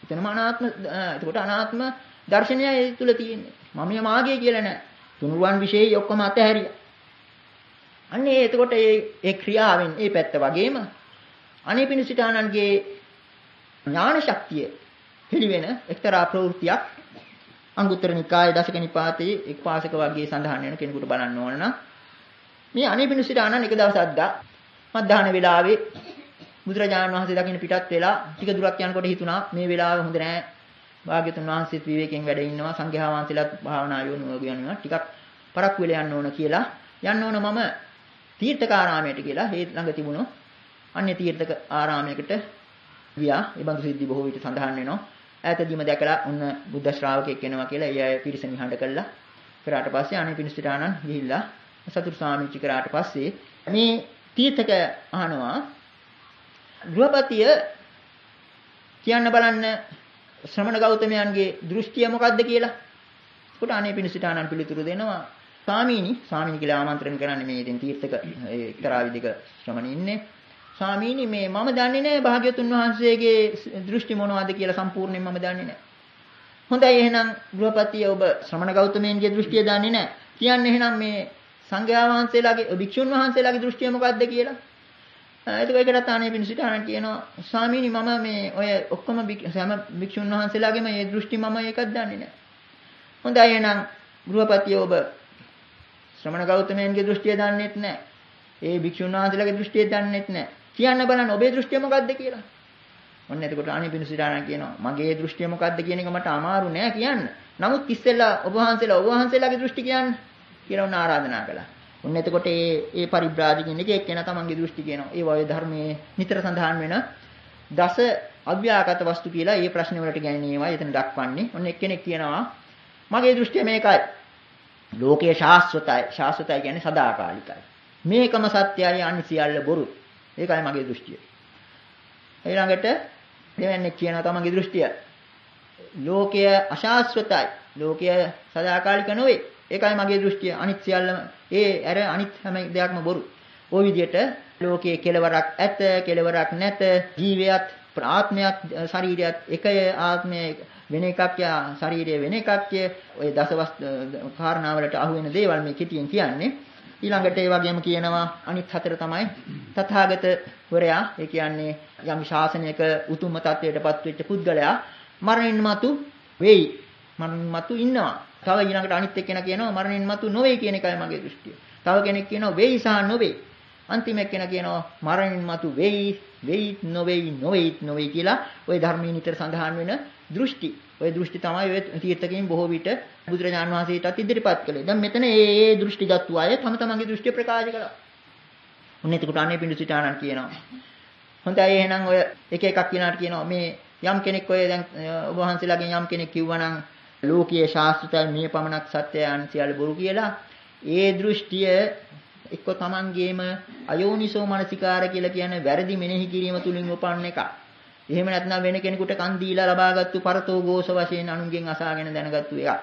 එතකොට අනාත්ම දර්ශනය ඒ තුල තියෙන්නේ. මම මාගේ කියලා නෑ. තුනුරුවන් විශේෂයි ඔක්කොම අතහැරියා. අන්නේ එතකොට ඒ ක්‍රියාවෙන් ඒ පැත්ත වගේම අනේ පිණිසිටානන්ගේ ඥාන ශක්තිය පිළිවෙන එක්තරා ප්‍රවෘත්තියක් අංගුත්තර නිකායේ දසක නිපාතයේ එක් පාසක වර්ගයේ සඳහන් වෙන කෙනෙකුට බලන්න ඕන නම් මේ අනේ පිණිසිටානන් එක දවසක් දා මධ්‍යහන වේලාවේ බුදුරජාණන් වහන්සේ දකින්න පිටත් වෙලා ටික දුරක් යනකොට හිතුණා මේ වෙලාව හොඳ නෑ. භාග්‍යතුන් වහන්සේත් විවේකයෙන් වැඩ ඉන්නවා, සංඝයා වහන්සේලාත් භාවනා යොමුනවා ටිකක් පරක්කු වෙලා යන්න ඕන කියලා යන්න ඕන මම තීර්ථකාරාමයට කියලා හේ ළඟ තිබුණු අන්‍ය තීර්ථක ආරාමයකට ගියා. ඒ බඳු සිද්ධි බොහෝ විට සඳහන් වෙනවා. ඈතදීම දැකලා ඔන්න බුද්ධ ශ්‍රාවකෙක් එනවා කියලා ඒ අය පිරිස නිහඬ කළා. කරාට පස්සේ අනේ පිණිසිටානන් ගිහිල්ලා සතුරු සාමිච්චි කරාට පස්සේ මේ තීර්ථක අහනවා ගෘහපතිය කියන්න බලන්න ශ්‍රමණ ගෞතමයන්ගේ දෘෂ්ටිය මොකක්ද කියලා. ඒකට අනේ පිණිසිටානන් පිළිතුරු දෙනවා ස්වාමීනි කියලා ආමන්ත්‍රණ කරන්නේ මේ ඉතින් තීර්ථක එක්තරා විදිහක ශ්‍රමණ ඉන්නේ. ස්වාමීනි මේ මම දන්නේ නැහැ භාග්‍යතුන් වහන්සේගේ දෘෂ්ටි මොනවද කියලා සම්පූර්ණයෙන් මම දන්නේ නැහැ. හොඳයි එහෙනම් ගෘහපතිය ඔබ ශ්‍රමණ ගෞතමයන්ගේ දෘෂ්ටිය දන්නේ නැහැ. කියන්නේ එහෙනම් මේ සංඝයා වහන්සේලාගේ භික්ෂුන් වහන්සේලාගේ දෘෂ්ටිය මොකක්ද කියලා. ඒකකට අනේ පිණිසිටානන් කියනවා ස්වාමීනි මම මේ ඔය ඔක්කොම හැම භික්ෂුන් වහන්සේලාගේම මේ දෘෂ්ටි මම එකක් දන්නේ නැහැ. හොඳයි එහෙනම් ගෘහපතිය ඔබ ශ්‍රමණ ගෞතමයන්ගේ දෘෂ්ටිය දන්නේත් නැහැ. ඒ භික්ෂුන් වහන්සේලාගේ දෘෂ්ටිය දන්නේත් නැහැ. කියන්න බලන්න ඔබේ දෘෂ්ටිය මොකක්ද කියලා. ඔන්න එතකොට අනේ පිණිසිටානන් කියනවා මගේ දෘෂ්ටිය මොකක්ද කියන එක මට අමාරු නෑ කියන්න. නමුත් ඉස්සෙල්ලා ඔබ වහන්සේලාගේ දෘෂ්ටි කියන්න කියලා උන් ආරාධනා කළා. ඔන්න එතකොට ඒ පරිබ්‍රාජකින් එක එක්කෙනා තමන්ගේ දෘෂ්ටි කියනවා. ඒ වගේ ධර්මයේ නිතර සඳහන් වෙන දස අව්‍යාකත වස්තු කියලා ඒ ප්‍රශ්න වලට ගැනීමයි එතන දක්වන්නේ. ඔන්න එක්කෙනෙක් කියනවා මගේ දෘෂ්ටිය මේකයි. ලෝකයේ ශාස්වතයි. ශාස්වතයි කියන්නේ සදාකාලිකයි. මේකම සත්‍යයයි අනිත් සියල්ල බොරු. ඒකයි මගේ දෘෂ්ටිය. ඊළඟට දෙවන්නේ කියනවා තමන්ගේ දෘෂ්ටිය. ලෝකය අශාස්වතයි. ලෝකය සදාකාලික නෙවෙයි. ඒකයි මගේ දෘෂ්ටිය. අනිත් සියල්ලම අනිත් හැම දෙයක්ම බොරු. ওই විදිහට ලෝකයේ කෙලවරක් ඇත, කෙලවරක් නැත. ජීවයත්, ආත්මයක්, ශරීරයත් එකය, ආත්මය වෙන එකක් යා, ශරීරය වෙන එකක් ය. ඔය දසවස් කාරණාවලට අහු වෙන දේවල් මේ කෙටියෙන් කියන්නේ. ඊළඟට ඒ වගේම කියනවා අනිත් හතර තමයි තථාගත වරයා. ඒ කියන්නේ යම් ශාසනයක උතුම්ම තත්වයටපත් වෙච්ච පුද්ගලයා මරණින් මතු වෙයි. මරණින් මතු ඉන්නවා. තව ඊළඟට අනිත් එක්කෙනා කියනවා මරණින් මතු නොවේ කියන එකයි මගේ දෘෂ්ටිය. තව කෙනෙක් කියනවා වෙයි සහ නොවේ. අන්තිම එක්කෙනා කියනවා මරණින් මතු වෙයි, වෙයිත් නොවේ කියලා ওই ධර්මයේ නිතර සඳහන් වෙන දෘෂ්ටි. ওই දෘෂ්ටි තමයි ඔය තීර්ථකයන් බොහෝ විට බුදුරජාණන් වහන්සේටත් ඉදිරිපත් කළේ. දැන් මෙතන ඒ දෘෂ්ටිගත් අය තම තමන්ගේ දෘෂ්ටිය ප්‍රකාශ කළා. ඔන්න එතකොට අනේ පිණිසිටානන් කියනවා. හොඳයි එහෙනම් ඔය එක එකක් කියනාට කියනවා මේ යම් කෙනෙක් ඔය දැන් ඔබ වහන්සේලාගෙන් යම් කෙනෙක් කිව්වනම් ලෝකීය ශාස්ත්‍රය මේ පමණක් සත්‍යයන් සියල්ල බොරු කියලා ඒ දෘෂ්ටිය එක්ක තමන්ගේම අයෝනිසෝ මනසිකාර කියලා කියන වැරදි මෙනෙහි කිරීම තුලින් උපන්න එකක්. එහෙම නැත්නම් වෙන කෙනෙකුට කන් දීලා ලබාගත්තු පරතෝ ഘോഷ වශයෙන් අනුන්ගෙන් අසාගෙන දැනගත්තු එකක්.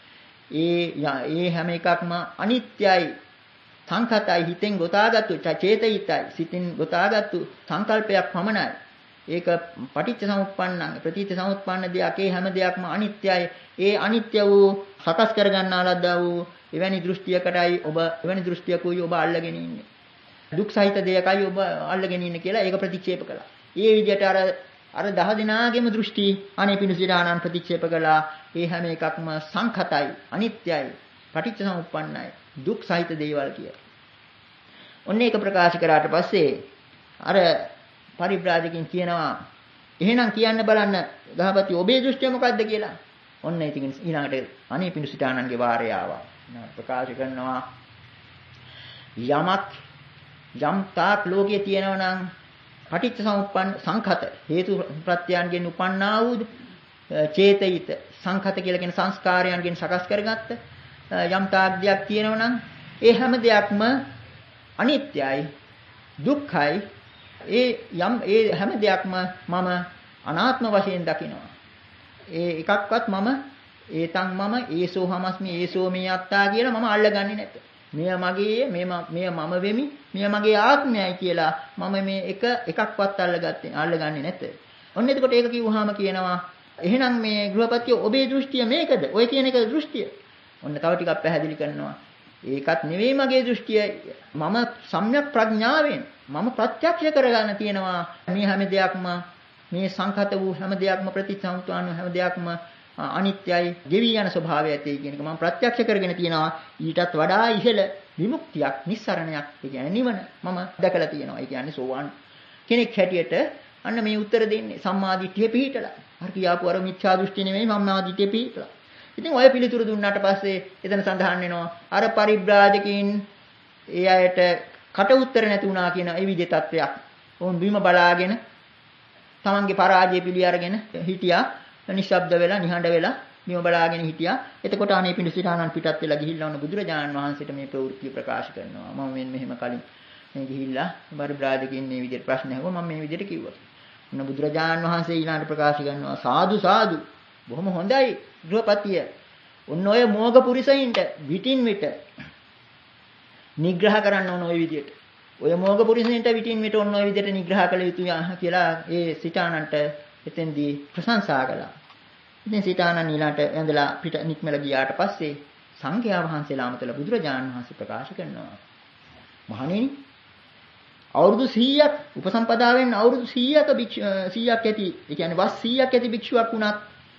ඒ හැම එකක්ම අනිත්‍යයි, සංඛතයි, හිතෙන් ගොතාගත්තු චේතිතයි, සිතින් ගොතාගත්තු සංකල්පයක් පමණයි. ඒක පටිච්ච සමුප්පන්නං ප්‍රතිච්ච සමුප්පන්න දෙයක්. ඒ හැම දෙයක්ම අනිත්‍යයි. ඒ අනිත්‍ය වූ සකස් කරගන්නා ලද්දා වූ එවැනි දෘෂ්ටියකටයි එවැනි දෘෂ්ටියකුයි ඔබ අල්ලගෙන ඉන්නේ. දුක් සහිත දෙයකයි ඔබ අල්ලගෙන ඉන්නේ කියලා ඒක ප්‍රතික්ෂේප කළා. ඒ විදිහට අර 10 දිනාගෙම දෘෂ්ටි අනේ පිණිසිටානන් ප්‍රතික්ෂේප කළා. ඒ හැම එකක්ම සංඛතයි, අනිත්‍යයි, පටිච්ච සමුප්පන්නයි, දුක් සහිත දේවල් කියලා. ඔන්න ඒක ප්‍රකාශ කරාට පස්සේ අර පරිබ්‍රාජකින් කියනවා එහෙනම් කියන්න බලන්න ගහපති ඔබේ දෘෂ්ටිය මොකද්ද කියලා. ඔන්න ඉතින් ඊළඟට අනේ පිණිසිටානන්ගේ වාරය ආවා. ප්‍රකාශ කරනවා යමක් යම් තාක් ලෝකයේ තියෙනවා නම් පටිච්ච සමුප්පන්න සංඛත හේතු ප්‍රත්‍යයන්ගෙන් උපන්නා වූ චේතිත සංඛත කියලා කියන සංස්කාරයන්ගෙන් සකස් කරගත්ත යම් තාක් දෙයක් තියෙනවා නම් ඒ හැම දෙයක්ම අනිත්‍යයි දුක්ඛයි ඒ හැම දෙයක්ම මම අනාත්ම වශයෙන් දකිනවා ඒ එකක්වත් මම ඒතං මම ඒසෝ හමස්මි ඒසෝ මේ අත්තා කියලා මම අල්ලගන්නේ නැත. මෙය මගේ මෙය මම වෙමි මෙය මගේ ආත්මයයි කියලා මම මේ එකක්වත් අල්ලගන්නේ නැත. ඔන්න එතකොට ඒක කිව්වහම කියනවා එහෙනම් මේ ගෘහපතිය ඔබේ දෘෂ්ටිය මේකද? ඔය කියන එක දෘෂ්ටිය. ඔන්න තව ටිකක් පැහැදිලි කරනවා. ඒකත් නෙවෙයි මගේ දෘෂ්ටිය. මම සම්‍යක් ප්‍රඥාවෙන් මම ප්‍රත්‍යක්ෂ කරගන්න තියෙනවා මේ හැම දෙයක්ම මේ සංඛත වූ හැම දෙයක්ම ප්‍රතිසංස්කාරන හැම දෙයක්ම අනිත්‍යයි ගෙවි යන ස්වභාවය ඇති කියන එක මම ප්‍රත්‍යක්ෂ කරගෙන තියෙනවා. ඊටත් වඩා ඉහළ විමුක්තියක් නිස්සරණයක් ඒ කියන්නේ නිවන මම දැකලා තියෙනවා. ඒ කියන්නේ සෝවාන් කෙනෙක් හැටියට අන්න මේ උත්තර දෙන්නේ සම්මාදිට්ඨිය පිහිටලා. අර කියාපු අර මිච්ඡා දෘෂ්ටි නෙමෙයි සම්මාදිට්ඨිය පිහිටලා. ඉතින් ඔය පිළිතුරු දුන්නාට පස්සේ එතන සඳහන් වෙනවා අර පරිබ්‍රාජකීන් ඒ අයට කට උත්තර නැති වුණා කියන ඒ විදිහේ තත්වයක්. වුන් බීම බලාගෙන තමන්ගේ පරාජය පිළි අරගෙන හිටියා. නිශ්ශබ්ද වෙලා නිහඬ වෙලා බීම බලාගෙන හිටියා. එතකොට අනේ පිඬුසිටානන් පිටත් වෙලා ගිහිල්ලා වුණ බුදුරජාණන් වහන්සේට මේ ප්‍රවෘත්ති ප්‍රකාශ කරනවා. මම මෙහෙම කලින් මේ ගිහිල්ලා පරිබ්‍රාජකීන් මේ විදිහට ප්‍රශ්න අහුවා මම මේ විදිහට කිව්වා. මොන බුදුරජාණන් වහන්සේ ඊළඟට ප්‍රකාශ කරනවා සාදු සාදු බොහොම හොඳයි ගෘහපතිය. ඔන්න ඔය මෝග පුරිසයින්ට විටින් විට නිග්‍රහ කරන්න ඕන ඔය විදිහට. ඔය මෝග පුරිසයින්ට විටින් විට ඔන්න ඔය විදිහට නිග්‍රහ කළ යුතුය කියලා ඒ සිතානන්ට එතෙන්දී ප්‍රශංසා කළා. ඉතින් සිතානන් ඊළඟට ඇඳලා පිට නික්මල ගියාට පස්සේ සංඝයා වහන්සේලා අමතල බුදුරජාණන් වහන්සේ ප්‍රකාශ කරනවා. මහණෙනි අවුරුදු 100ක් උපසම්පදාවෙන් අවුරුදු 100ක් ඇති ඒ කියන්නේ වස් 100ක් ඇති භික්ෂුවක් වුණත්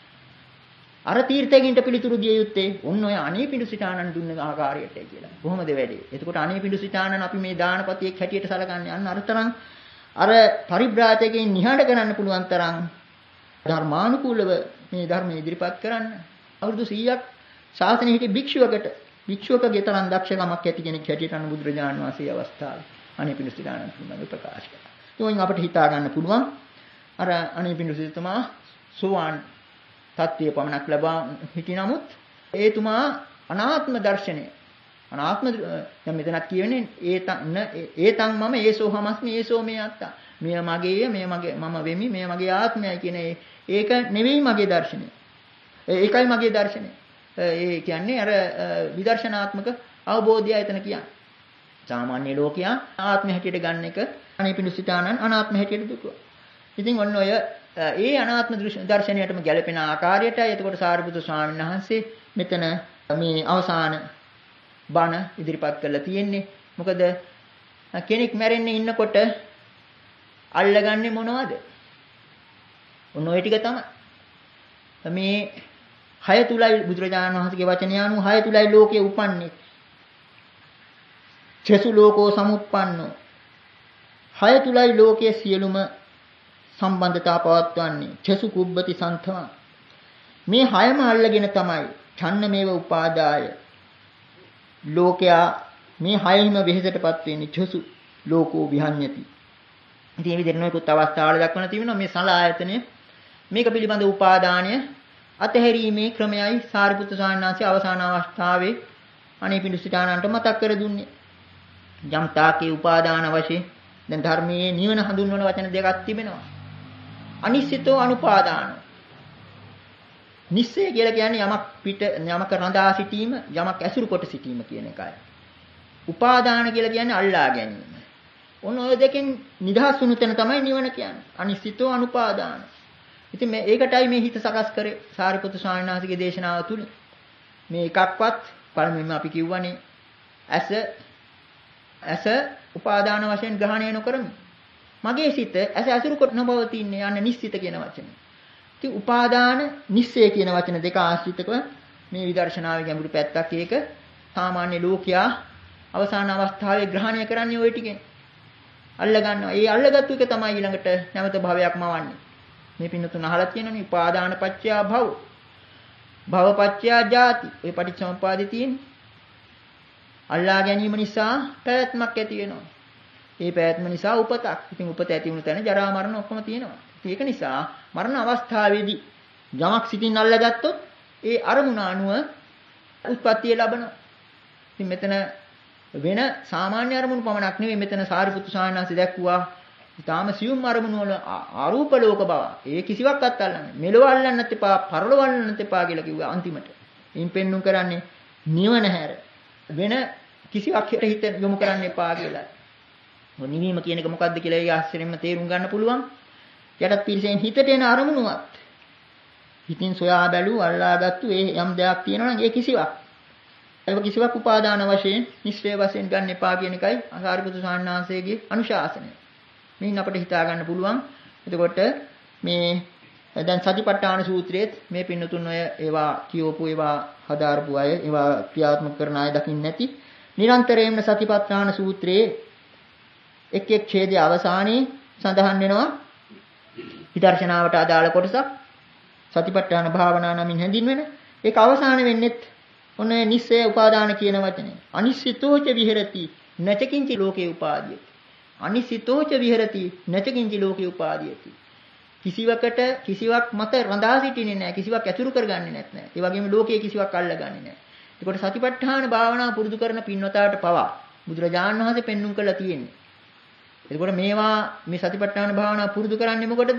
අර තීර්ථයකින්ට පිළිතුරු දිය යුත්තේ ඔන්න ඔය අනේ පිඬුසිටානන් දුන්න ආකාරයට කියලා. කොහොමද වැඩේ? එතකොට අනේ පිඬුසිටානන් අපි මේ දානපතියෙක් හැටියට සලකන්නේ අන්න අර තරම් අර පරිබ්‍රාජකයන් නිහඬ කරන්න පුළුවන් තරම් ධර්මානුකූලව මේ ධර්මයේ ඉදිරිපත් කරන්න. අවුරුදු 100ක් ශාසනය හිටි භික්ෂුවකගේ තරම් දක්ෂකමක් ඇති කෙනෙක් හැටියට අනු බුදුරජාණන් වහන්සේ අවස්ථාවේ අනේ පිඬුසිටානන් පිළිබඳව ප්‍රකාශ කළා. ඒකෙන් අපිට හිතා ගන්න පුළුවන් අර අනේ පිඬුසිටුමා සෝවාන් තත්ත්වයේ පමණක් ලබා හිටි නමුත් ඒතුමා අනාත්ම දර්ශනය අනාත්ම දැන් මෙතනත් කියවෙන්නේ ඒතං මම ඒසෝ හමස්මි ඒසෝ මේ අත්තා මෙය මගේය මෙය මගේ මම වෙමි මෙය මගේ ආත්මයයි කියන ඒක නෙවෙයි මගේ දර්ශනය ඒකයි මගේ දර්ශනය ඒ කියන්නේ අර විදර්ශනාත්මක අවබෝධය එතන කියන්නේ සාමාන්‍ය ලෝකයා ආත්ම හැටියට ගන්න එක අනේ පිඬුසිතානන් අනාත්ම හැටියට දුටුවා. ඉතින් ඔන්න ඔය ඒ අනාත්ම දර්ශනයටම ගැලපෙන ආකාරයටයි එතකොට සාරිපුත්‍ර ස්වාමීන් වහන්සේ මෙතන මේ අවසාන බණ ඉදිරිපත් කරලා තියෙන්නේ. මොකද කෙනෙක් මැරෙන්නේ ඉන්නකොට අල්ලගන්නේ මොනවද? ඔන්න ඔය ටික තමයි. මේ හය තුලයි බුදුරජාණන් වහන්සේගේ වචනය අනුව හය තුලයි ලෝකයේ උපන්නේ. චසු ලෝකෝ සමුප්පන්නෝ. හය තුලයි ලෝකයේ සියලුම සම්බන්ධතා පවත්වන්නේ චසු කුබ්බති සන්තම මේ හයම අල්ලගෙන තමයි ඡන්නමේව උපාදාය ලෝකයා මේ හයෙහිම වෙහෙසටපත් වෙන්නේ චසු ලෝකෝ විහඤ්ඤති. ඉතින් මේ විදිහට නොයෙකුත් අවස්ථාවල දක්වන තියෙනවා මේ සලආයතනය මේක පිළිබඳ උපාදානය අතහැරීමේ ක්‍රමයයි සාරිපුත්‍ර ස්වාමීන් වහන්සේ අවසාන අවස්ථාවේ අනේ පිඬුසිටානන්ට මතක් කර දුන්නේ. යම් තාකේ උපාදාන වශයෙන් දැන් ධර්මයේ නිවන හඳුන්වන වචන දෙකක් තිබෙනවා. අනිශ්චිතෝ අනුපාදාන. නිශ්චය කියලා කියන්නේ යමක රඳා සිටීම, යමක් ඇසුරු කොට සිටීම කියන එකයි. උපාදාන කියලා කියන්නේ අල්ලා ගැනීම. ඔන්න ඔය දෙකෙන් නිදහස් වුණු තැන තමයි නිවන කියන්නේ. අනිශ්චිතෝ අනුපාදාන. ඉතින් ඒකටයි මේ හිත සකස් කරේ සාරිපුත්‍ර ස්වාමීන් වහන්සේගේ දේශනාව තුල. මේ එකක්වත් පළමුවෙන්ම අපි කියවනේ ඇස උපාදාන වශයෙන් ග්‍රහණය නොකරමු. මගේ සිත ඇස අසුරු කොට නොබවතින්නේ යන්න නිශ්චිත කියන වචනේ. ඉතින් උපාදාන නිශ්චය කියන වචන දෙක ආශ්‍රිතව මේ විදර්ශනාවේ ගැඹුරු පැත්තක් ඒක සාමාන්‍ය ලෝකයා අවසාන අවස්ථාවේ ග්‍රහණය කරන්නේ ওই ටිකෙන්. අල්ල ගන්නවා. ඒ අල්ලගත්තු එක තමයි ඊළඟට නැවත භවයක් මවන්නේ. මේ පින්නතුන් අහලා තියෙනනේ උපාදාන පත්‍යා භව. භව පත්‍යා ජාති. ඔය පටිච්චසමුප්පාදේ තියෙන්නේ. අල්ලා ගැනීම නිසා පැවැත්මක් ඇති වෙනවා. ඒ පැවැත්ම නිසා උපතක්. ඉතින් උපත ඇති වුණු තැන ජරා මරණ ඔක්කොම තියෙනවා. ඒක නිසා මරණ අවස්ථාවේදී යමක් සිතින් අල්ලාගත්තොත් ඒ අරමුණ අනුව උත්පත්තිය ලබනවා. ඉතින් මෙතන වෙන සාමාන්‍ය අරමුණු පමණක් නෙවෙයි මෙතන සාරිපුත්තු ස්වාමීන් වහන්සේ දැක්ුවා. ඊටාම සියුම් අරමුණු වල ආරූප ලෝක බව. ඒ කිසිවක් අත්අල්ලන්නේ. මෙලොව අල්ලන්නත් එපා, පරලොව අල්ලන්නත් එපා කියලා කිව්වා අන්තිමට. ඉන් පෙන්눔 කරන්නේ නිවන හැර වෙන කිසිවක් හිත යොමු කරන්න එපා කියලා. මො නිවීම කියන එක මොකක්ද කියලා ඒ ආශ්‍රයෙන්ම තේරුම් ගන්න පුළුවන්. යටත් පිළිසෙන් හිතට එන අරමුණුවත් හිතින් සොයා බැලූ අල්ලාගත්තු ඒ යම් දෙයක් තියෙනවා නම් ඒ කිසිවක් ඒක කිසිවක් උපාදාන වශයෙන් නිශ්චය වශයෙන් ගන්න එපා කියන එකයි සාරිපුත්‍ර ස්වාමීන් වහන්සේගේ අනුශාසනය. මේන් අපිට හිතා ගන්න පුළුවන්. එතකොට මේ දැන් සතිපට්ඨාන සූත්‍රයේත් මේ පින්නතුන් ඔය ඒවා කියවපු ඒවා හදාarpු අය ඒවා ක්‍රියාත්මක කරන අය දකින්න නැති නිරන්තරයෙන්ම සතිපට්ඨාන සූත්‍රයේ එක් එක් ඡේදයේ අවසානයේ සඳහන් වෙනවා විදර්ශනාවට අදාළ කොටසක් සතිපට්ඨාන භාවනා නමින් හැඳින්වෙන ඒක අවසාන වෙන්නේත් ඔන්න නිස්සය උපාදාන කියන වචනේ. අනිශ්චිතෝච විහෙරති නචකින්චි ලෝකේ උපාදීයති. අනිශ්චිතෝච විහෙරති නචකින්චි ලෝකේ උපාදීයති. කිසිවකට කිසිවක් මත රඳා සිටින්නේ නැහැ. කිසිවක් ඇසුරු කරගන්නේ නැහැ. ඒ වගේම ලෝකයේ කිසිවක් අල්ලගන්නේ නැහැ. ඒකට සතිපට්ඨාන භාවනාව පුරුදු කරන පින්වතාවට පවා බුදුරජාණන් වහන්සේ පෙන්눔 කළා තියෙන්නේ. එතකොට මේවා මේ සතිපට්ඨාන භාවනාව පුරුදු කරන්නේ මොකටද?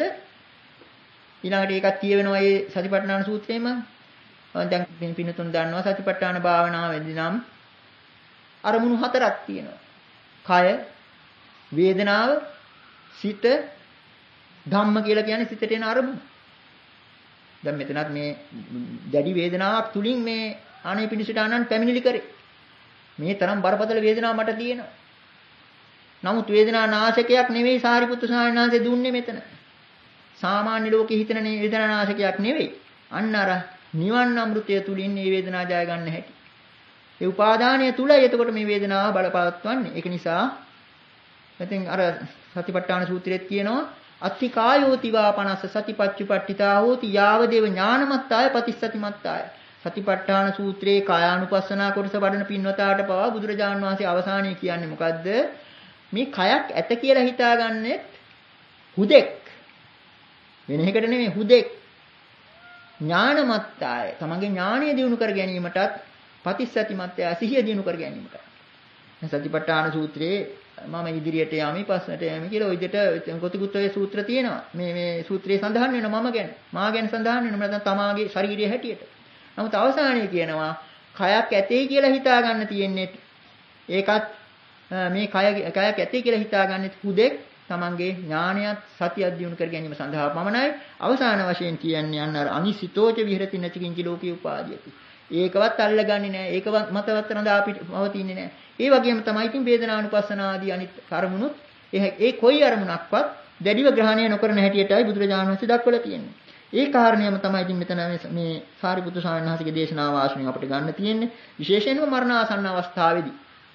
ඊළඟට ඒකත් කියවෙනවා මේ සතිපට්ඨාන සූත්‍රයේම. දැන් පින්නතුන් දන්නවා සතිපට්ඨාන භාවනාවේදී නම් අරමුණු හතරක් තියෙනවා. කය, වේදනාව, සිත, ධම්ම කියලා කියන්නේ සිතට එන අරමුණ. දැන් මෙතනත් මේ දැඩි වේදනාවක් තුලින් මේ ආනේ පිණිසට ආනන් පැමිණිලි කරේ. මේ තරම් බරපතල වේදනාවක් මට තියෙනවා. නමුත් වේදනා නාශකයක් නෙවෙයි සාරිපුත්තු ස්වාමීන් වහන්සේ දුන්නේ මෙතන. සාමාන්‍ය ලෝකේ හිතන වේදනා නාශකයක් නෙවෙයි. අන්න අර නිවන් අමෘතය තුලින් මේ වේදනා ජය ගන්න හැටි. ඒ උපාදානය තුලයි එතකොට මේ වේදනාව බලපවත්වන්නේ. ඒක නිසා මෙතෙන් අර සතිපට්ඨාන සූත්‍රයේත් කියනවා අත්ති කායෝතිවා 50 සතිපච්චුපට්ඨිතා හෝති යාවදේව ඥානමත්තාය පතිස්සතිමත්තාය. සතිපට්ඨාන සූත්‍රයේ කායානුපස්සනා කොටස වඩන පින්වතාට පවා බුදුරජාණන් වහන්සේ අවසානයේ කියන්නේ මොකද්ද? මේ කයක් ඇත කියලා හිතාගන්නේ හුදෙක්. වෙන එකකට නෙමෙයි හුදෙක්. ඥානමත්තාය. තමන්ගේ ඥානය දිනු කර ගැනීමටත් පතිස්සතිමත්ය සිහිය දිනු කර ගැනීමට. සතිපට්ඨාන සූත්‍රයේ මම ඉදිරියට යමි පස්සට යමි කියලා ওই විදිහට කොතිකුත්තේ සූත්‍ර තියෙනවා. මේ සූත්‍රයේ සඳහන් වෙනවා මම ගැන. මා ගැන සඳහන් වෙනවා නැත්නම් තමාගේ ශාරීරිය හැටියට. නමුත් අවසානයේ කියනවා කයක් ඇතේ කියලා හිතා ගන්න තියෙන්නේ. ඒකත් මේ කයක් ඇතේ කියලා හිතාගන්නේ හුදෙක් තමන්ගේ ඥානයත් සතියක් දියුණු කර ගැනීම සඳහා පමණයි. අවසාන වශයෙන් කියන්නේ අන්න අර අනිසිතෝච විහෙරති නචකින්ච ලෝකේ උපාදීයති. ඒකවත් අල්ලගන්නේ නැහැ. ඒකවත් මතවත් රඳා අපිට පවතින්නේ නැහැ. ඒ වගේම තමයි ඉතින් වේදනානුපස්සන ආදී අනිත් කර්මුණුත් ඒ කොයි අරමුණක්වත් දැඩිව ග්‍රහණය නොකරන හැටියටයි බුදුරජාණන් වහන්සේ දක්වලා තියෙන්නේ. ඒ කාරණේම තමයි ඉතින් මෙතන මේ සාරිපුත්‍ර ස්වාමීන් වහන්සේගේ දේශනාව ආශ්‍රයෙන් අපිට ගන්න තියෙන්නේ. විශේෂයෙන්ම මරණාසන්න අවස්ථාවේදී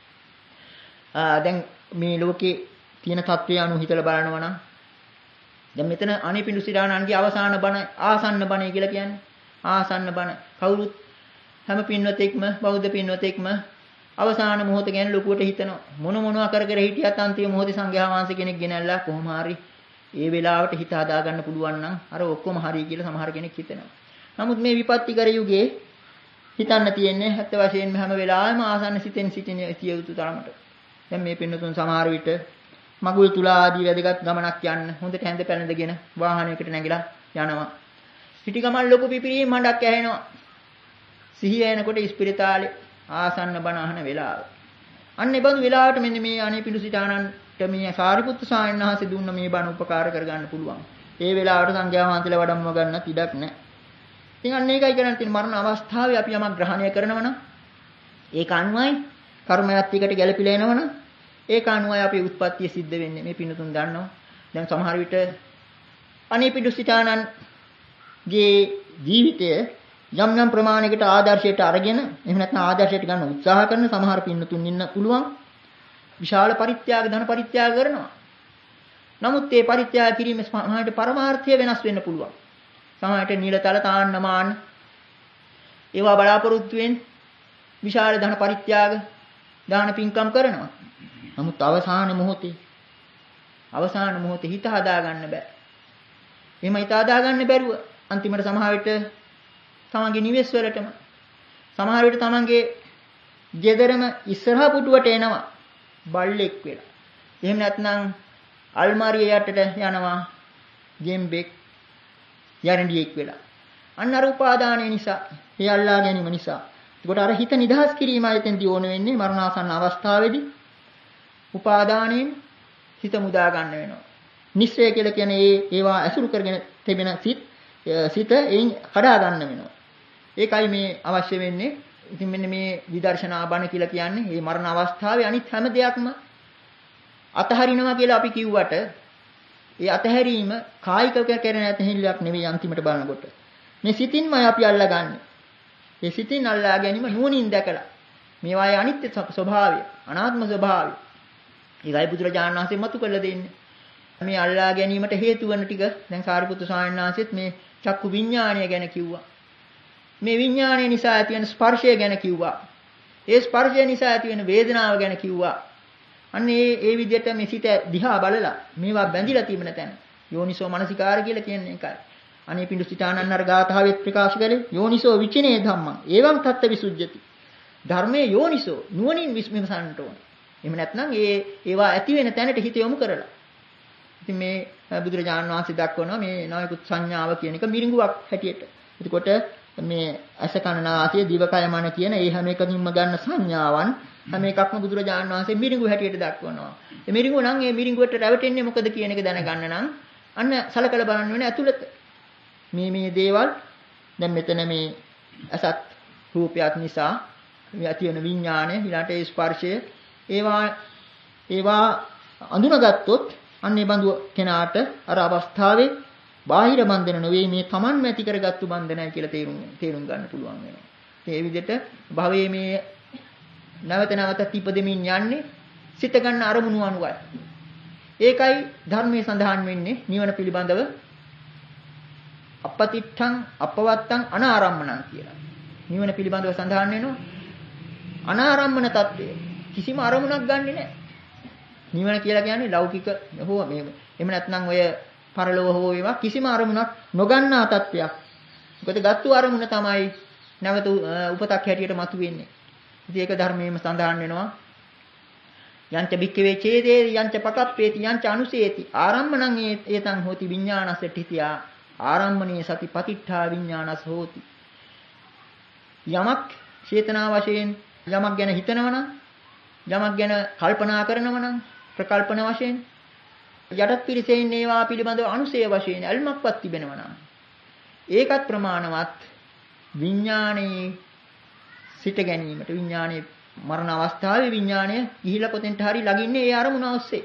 දැන් මේ ලෝකේ තියෙන තත්ත්වය අනුව හිතලා බලනවා නම් දැන් මෙතන අනිපිඬු සිරාණන්ගේ අවසාන බණ ආසන්න බණයි කියලා කියන්නේ. ආසන්න බණ කවුරුත් හැම පින්වතෙක්ම බෞද්ධ පින්වතෙක්ම අවසාන මොහොත ගැන ලොකුවට හිතනවා. මොනවා කර කර හිටියත් අන්තිම මොහොතේ සංඝයා වහන්සේ කෙනෙක් ගෙනල්ලා කොහොම හරි ඒ වෙලාවට හිත හදා ගන්න පුළුවන් නම් අර ඔක්කොම හරි කියලා සමහර කෙනෙක් හිතනවා. නමුත් මේ විපත්තිකර යුගයේ හිතන්න තියෙන්නේ ඇත්ත වශයෙන්ම හැම වෙලාවෙම ආසන්න සිතෙන් සිටින යුතු තරමට. දැන් මේ පින්නතුන් සමහර විට මගුල් තුලා ආදී වැදගත් ගමනක් යන්න හොඳට හැඳ පැනඳගෙන වාහනයකට නැගිලා යනවා. සිටි ගමන් ලොකු පිපිරීම් හඬක් ඇහෙනවා. සිහිය එනකොට ඉස්පිරිතාලේ ආසන්න බණ අහන වෙලාව. අන්න ඒ බඳු වෙලාවට මෙන්න මේ අනේපිඬු සිතානන්ට මේ සාරිපුත්තු ස්වාමීන් වහන්සේ දුන්න මේ බණ උපකාර කරගන්න පුළුවන්. ඒ වෙලාවට සංඝයා වහන්සේලා වඩම්ම ගන්නත් ඉඩක් නැහැ. ඉතින් අන්න ඒකයි කරන්නේ තියෙන මරණ අවස්ථාවේ අපි යමක් ග්‍රහණය කරනවා නම් ඒක අනුවයි කර්මයත් එකට ගැළපීලා එනවනම් ඒක අනුවයි අපේ උත්පත්තිය සිද්ධ වෙන්නේ. මේ පින්නතුන් දන්නවා. දැන් සමහර විට අනේපිඬු සිතානන්ගේ ජීවිතය යම් යම් ප්‍රමාණයකට ආදර්ශයට අරගෙන එහෙම නැත්නම් ආදර්ශයට ගන්න උත්සාහ කරන සමහර පින්නතුන් ඉන්න පුළුවන්. විශාල පරිත්‍යාග ධන පරිත්‍යාග කරනවා. නමුත් මේ පරිත්‍යාග කිරීමේ සමහරට පරමාර්ථය වෙනස් වෙන්න පුළුවන්. සමහරට නිලතල තාන්නමාන ඒවා බලාපොරොත්තු වෙන විශාල ධන පරිත්‍යාග දාන පින්කම් කරනවා. නමුත් අවසාන මොහොතේ හිත හදාගන්න බෑ. එහෙම හිත හදාගන්න බැරුව අන්තිමට සමහර විට තමන්ගේ නිවෙස් වලටම සමහර විට තමන්ගේ ගෙදරම ඉස්සරහා පුටුවට එනවා බල්ලෙක් වෙලා. එහෙම නැත්නම් අල්මාරිය යටට යනවා ගෙම්බෙක් යරණියෙක් වෙලා. අන්න අර උපාදානය නිසා, ඒ අල්ලා ගැනීම නිසා. ඒකට අර හිත නිදහස් කිරීමයි එතෙන්දී ඕන වෙන්නේ මරණාසන්න අවස්ථාවේදී. උපාදානයෙන් හිත මුදා ගන්න වෙනවා. නිස්සය කියලා කියන්නේ ඒවා ඇසුරු කරගෙන තිබෙන සිත එයින් කඩා ගන්න වෙනවා. ඒකයි මේ අවශ්‍ය වෙන්නේ. ඉතින් මෙන්න මේ විදර්ශනා බණ කියලා කියන්නේ මේ මරණ අවස්ථාවේ අනිත් හැම දෙයක්ම අතහරිනවා කියලා අපි කිව්වට ඒ අතහැරීම කායිකව කරන අතහැරියක් නෙවෙයි අන්තිමට බලනකොට. මේ සිතින්මයි අපි අල්ලගන්නේ. ඒ සිතින් අල්ලා ගැනීම නුවණින් දැකලා මේවායේ අනිත්‍ය ස්වභාවය, අනාත්ම ස්වභාවය. ඒකයි බුදුරජාණන් වහන්සේ මතු කරලා දෙන්නේ. මේ අල්ලා ගැනීමට හේතු වන ටික දැන් සාරිපුත්තු ස්වාමීන් වහන්සේත් මේ චක්කු විඥාණය ගැන කිව්වා. මේ විඥාණය නිසා ඇතිවන ස්පර්ශය ගැන කිව්වා. ඒ ස්පර්ශය නිසා ඇතිවන වේදනාව ගැන කිව්වා. අන්න ඒ විදිහට මේ සිත දිහා බලලා මේවා බැඳිලා තිබෙන තැන යෝනිසෝ මනසිකාර කියලා කියන්නේ ඒකයි. අනේ පිඬු සිතානන් අර ගාථාවෙත් ප්‍රකාශ කළේ යෝනිසෝ විචිනේ ධම්මං එවං තත්ත්ව විසුද්ධති. ධර්මයේ යෝනිසෝ නුවණින් විමසන්නට ඕන. එහෙම නැත්නම් ඒවා ඇති වෙන තැනට හිත යොමු කරලා. ඉතින් මේ බුදුරජාණන් වහන්සේ දක්වනවා මේ නායකුත් සංඥාව කියන එක මිරිඟුවක් හැටියට. එතකොට මේ අස කන නාසය දිවකය මන කියන ඒ හැම එකකින්ම ගන්න සංඥාවන් හැම එකක්ම බුදුරජාණන් වහන්සේ මිරිඟු හැටියට දක්වනවා. ඒ මිරිඟුව නම් ඒ මිරිඟුවට රැවටෙන්නේ මොකද කියන එක දැනගන්න නම් අන්න සලකලා බලන්න වෙන ඇතුළත මේ දේවල් දැන් මෙතන මේ අසත් රූපයක් නිසා මේ ඇති වෙන විඥාණය ඊළාට ඒ ස්පර්ශය ඒවා අඳුනගත්තොත් අන්නේ බඳු කෙනාට අර අවස්ථාවේ බාහිර බන්ධන නෙවෙයි මේ Taman ඇති කරගත්තු බන්ධනයි කියලා තේරුම් ගන්න පුළුවන් වෙනවා. ඒ විදිහට භවයේ මේ නැවත නැවතත් ඉපදෙමින් යන්නේ සිත ගන්න අරමුණු අනුවයි. ඒකයි ධර්මයේ සඳහන් වෙන්නේ නිවන පිළිබඳව අපතිත්තං අපවත්තං අනාරම්මණං කියලා. නිවන පිළිබඳව සඳහන් වෙනවා අනාරම්මන తත්වය. කිසිම අරමුණක් ගන්නෙ නැහැ. නිවන කියලා කියන්නේ ලෞකික හෝ මේ එහෙම නැත්නම් ඔය පරලෝක හෝ ඒවා කිසිම අරමුණක් නොගන්නා තත්වයක්. මොකද ගත්තු අරමුණ තමයි නැවත උපතක් හැටියට මතුවෙන්නේ. ඉතින් ඒක ධර්මයේම සඳහන් වෙනවා. යංච බික්කවේ ඡේදේ යංච පකප්පේති යංච අනුසේති ආරම්මණං ඒතං හෝති විඥානසට්ඨිතියා ආරම්මණේ සති පතිට්ඨා විඥානස් හෝති. යමක් චේතනා වශයෙන් යමක් ගැන හිතනවනම් යමක් ගැන කල්පනා කරනවනම් ප්‍රකල්පන වශයෙන් යටත් පිරිසෙන් ඒවා පිළිබඳව අනුසය වශයෙන් අල්මක්වත් තිබෙනවනම් ඒකත් ප්‍රමාණවත් විඥානයේ සිට ගැනීමට විඥානයේ මරණ අවස්ථාවේ විඥානය ගිහිලා කොතෙන්ට හරි ළඟින්නේ ඒ අරමුණ ඔස්සේ.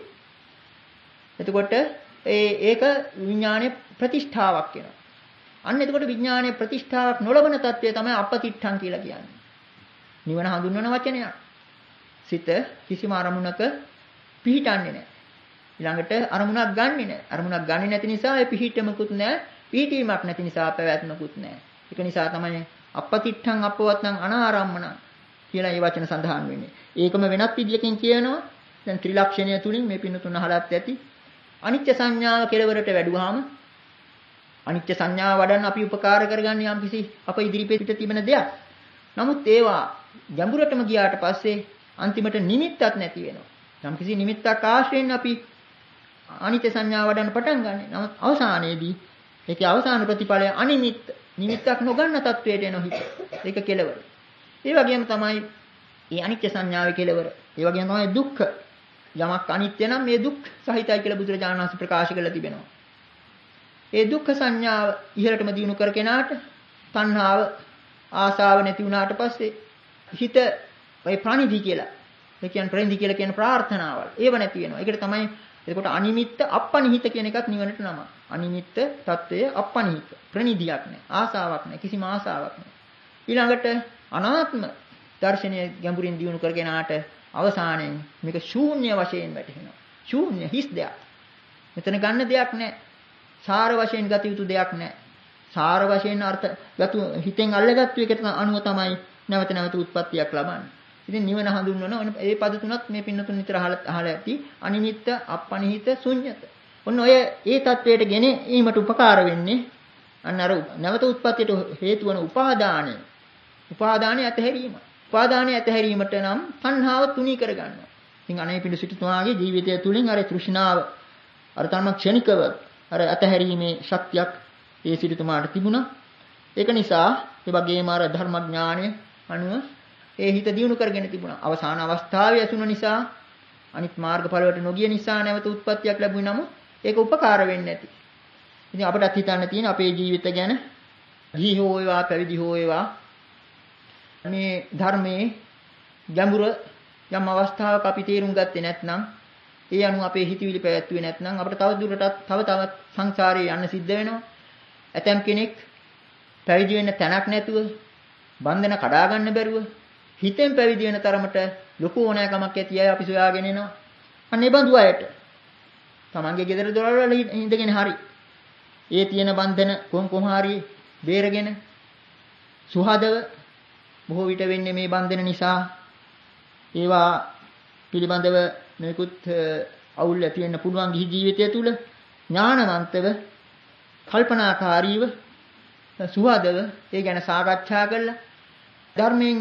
එතකොට ඒක විඥානයේ ප්‍රතිෂ්ඨාවක් වෙනවා. අන්න එතකොට විඥානයේ ප්‍රතිෂ්ඨාවක් නොලබන తත්වය තමයි අපතිට්ඨං කියලා කියන්නේ. නිවන හඳුන්වන වචනයක්. සිත කිසිම අරමුණක පිහිටන්නේ නැහැ. ඊළඟට අරමුණක් ගන්නෙ නැහැ. අරමුණක් ගන්නෙ නැති නිසා ඒ පිහිටමකුත් නැහැ. පිහිටීමක් නැති නිසා පැවැත්මකුත් නැහැ. ඒක නිසා තමයි අපතිට්ඨං අපවත්තං අනාරම්මන කියලා මේ වචන සඳහන් වෙන්නේ. ඒකම වෙනත් විදියකින් කියනවා. දැන් ත්‍රිලක්ෂණය තුලින් මේ පින්න තුන හලත් ඇති. අනිත්‍ය සංඥාව කෙලවරට වැඩුවාම අනිත්‍ය සංඥාව වඩන්න අපි උපකාර කරගන්නේ යම්කිසි අප ඉදිරිපිට තිබෙන දෙයක්. නමුත් ඒවා ගැඹුරටම ගියාට පස්සේ අන්තිමට නිමිත්තක් නැති වෙනවා. යම්කිසි නිමිත්තක් ආශ්‍රයෙන් අපි අනිත්‍ය සංඥාව වඩන්න පටන් ගන්නෙ. නමුත් අවසානයේදී ඒකේ අවසාන ප්‍රතිඵලය අනිමිත්ත නිමිත්තක් නොගන්න තත්වයට එන හිත. ඒක කෙලවර. ඒ වගේම තමයි මේ අනිත්‍ය සංඥාවේ කෙලවර. ඒ වගේම තමයි දුක්ඛ. යමක් අනිත්‍ය නම් මේ දුක් සහිතයි කියලා බුදුරජාණන් වහන්සේ ප්‍රකාශ කරලා තිබෙනවා. ඒ දුක්ඛ සංඥාව ඉහළටම දිනු කර කෙනාට තණ්හාව ආසාව නැති වුණාට පස්සේ හිත ඔය ප්‍රණිදි කියලා. ඒ කියන්නේ ප්‍රණිදි කියලා කියන ප්‍රාර්ථනාවල්. ඒව නැති වෙනවා. ඒකට තමයි එතකොට අනිමිත්ත අපනිහිත කියන එකත් නිවනට නම. අනිමිත්ත తত্ত্বය අපනිහිත. ප්‍රණිදියක් නැහැ. ආසාවක් නැහැ. කිසිම ආසාවක් නැහැ. ඊළඟට අනාත්ම දර්ශනය ගැඹුරින් දියුණු කරගෙනාට අවසානයේ මේක ශූන්‍ය වශයෙන් වැටහෙනවා. ශූන්‍ය හිස් දෙයක්. මෙතන ගන්න දෙයක් නැහැ. සාර වශයෙන් ගත යුතු දෙයක් නැහැ. සාර වශයෙන් අර්ථ ගතු හිතෙන් අල්ලගත්තු එකට අනුව තමයි නැවත නැවත උත්පත්තියක් ලබන්නේ. ඉතින් නිවන හඳුන්වන ඒ පද තුනත් මේ පින්නතුන් නිතර අහලා ඇති. අනිමිත්ත, අපනිහිත, ශුන්්‍යත. ඔන්න ඔය ඒ தത്വයට ගෙන ඊමට උපකාර වෙන්නේ අන්න අර නැවත උත්පත්තියට හේතු වන උපාදානය. උපාදානය ඇතහැරීම. උපාදානය ඇතහැරීමට නම් තණ්හාව තුනී කරගන්නවා. ඉතින් අනේපිඬු සිටුතුමාගේ ජීවිතය තුළින් අර තෘෂ්ණාව අර තම ක්ෂණිකව අර ඇතහැරීමේ ශක්තියක් ඒ සිටුතුමාට තිබුණා. ඒක නිසා ඒ වගේම අර ධර්මඥානය අනුව ඒ හිත දියුණු කරගෙන තිබුණා. අවසාන අවස්ථාවේ ඇසුන නිසා අනිත් මාර්ගඵලවලට නොගිය නිසා නැවත උත්පත්තියක් ලැබුණේ නමුත් ඒක උපකාර වෙන්නේ නැති. ඉතින් අපිටත් හිතන්න තියෙන අපේ ජීවිත ගැන ගිහි හෝ වේවා පැවිදි හෝ වේවා මේ ධර්මයේ ගැඹුර යම් අවස්ථාවක අපි තේරුම් ගත්තේ නැත්නම් ඒ අනුව අපේ හිතවිලි පැවැත්වුවේ නැත්නම් අපිට තව දුරටත් තව සංසාරේ යන්න සිද්ධ වෙනවා. ඇතම් කෙනෙක් පැවිදි වෙන්න තැනක් නැතුව බන්ධන කඩා ගන්න බැරුව හිතෙන් පැවිදි වෙන තරමට ලොකු ඕනෑකමක් ඇති අය අපි සොයාගෙන එනවා. අන්න ඒ බඳු අයට තමන්ගේ ගෙදර දොරවල් වල ඉඳගෙන හරි ඒ තියෙන බන්ධන කොහොම හරි බේරගෙන සුහදව බොහෝ විට වෙන්නේ මේ බන්ධන නිසා ඒවා පිළිබඳව නිකුත් අවුල් ඇති වෙන්න පුළුවන් ගිහි ජීවිතය තුළ ඥානවන්තව කල්පනාකාරීව සුහදව ඒ ගැන සාකච්ඡා කරලා ධර්මයෙන්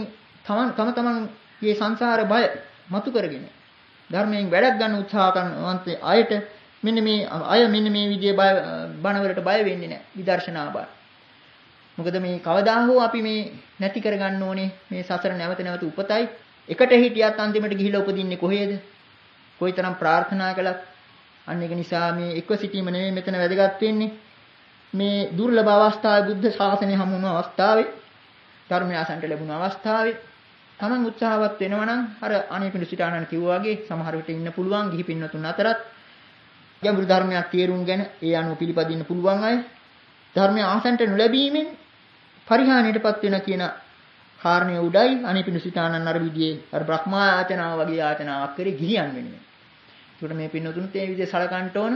තමන්ගේ සංසාර බය මතු කරගෙන ධර්මයෙන් වැඩක් ගන්න උත්සාහ කරනවන්ත අයට මෙන්න මේ විදිහේ බණවලට බය වෙන්නේ නැහැ විදර්ශනා බය. මොකද මේ කවදා හෝ අපි මේ නැති කරගන්න ඕනේ මේ සසර නැවත නැවත උපතයි. එකට හිටියත් අන්තිමට ගිහිලා උපදින්නේ කොහේද? කොයිතරම් ප්‍රාර්ථනා කළත්. අන්න ඒක නිසා මේ එක්ව සිටීම නෙමෙයි මෙතන වැදගත් වෙන්නේ. මේ දුර්ලභ අවස්ථාවේ බුද්ධ ශාසනය හමු වුණු අවස්ථාවේ ධර්මය අසන්ට ලැබුණු අවස්ථාවේ තමන් උත්සාහවත් වෙනවා නම් අර අනේපිඬු සිටානන් කිව්වා වගේ සමහර විට ඉන්න පුළුවන් ගිහි පින්නතුන් අතරත් ගැඹුරු ධර්මයක් තේරුම්ගෙන ඒ අනුව පිළිපදින්න පුළුවන් අය ධර්මය ආසන්ට නොලැබීමෙන් පරිහානියටපත් වෙන කියන කාරණේ උඩයි අනේපිඬු සිටානන් අර විදිහේ අර බ්‍රහ්මායතනාව වගේ ආයතනාවක් කරේ ගිහියන් වෙන්නේ. ඒකට මේ පින්නතුන් තේ විදිහේ සලකන්න ඕන.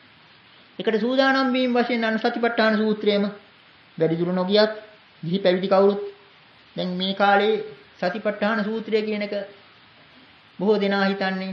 ඒකට සූදානම් වීම වශයෙන් අනු සතිපට්ඨාන සූත්‍රයේම වැඩි දුර නොගියත් ගිහි පැවිදි කවුරුත් දැන් මේ කාලේ සතිපට්ඨාන සූත්‍රය කියන එක බොහෝ දෙනා හිතන්නේ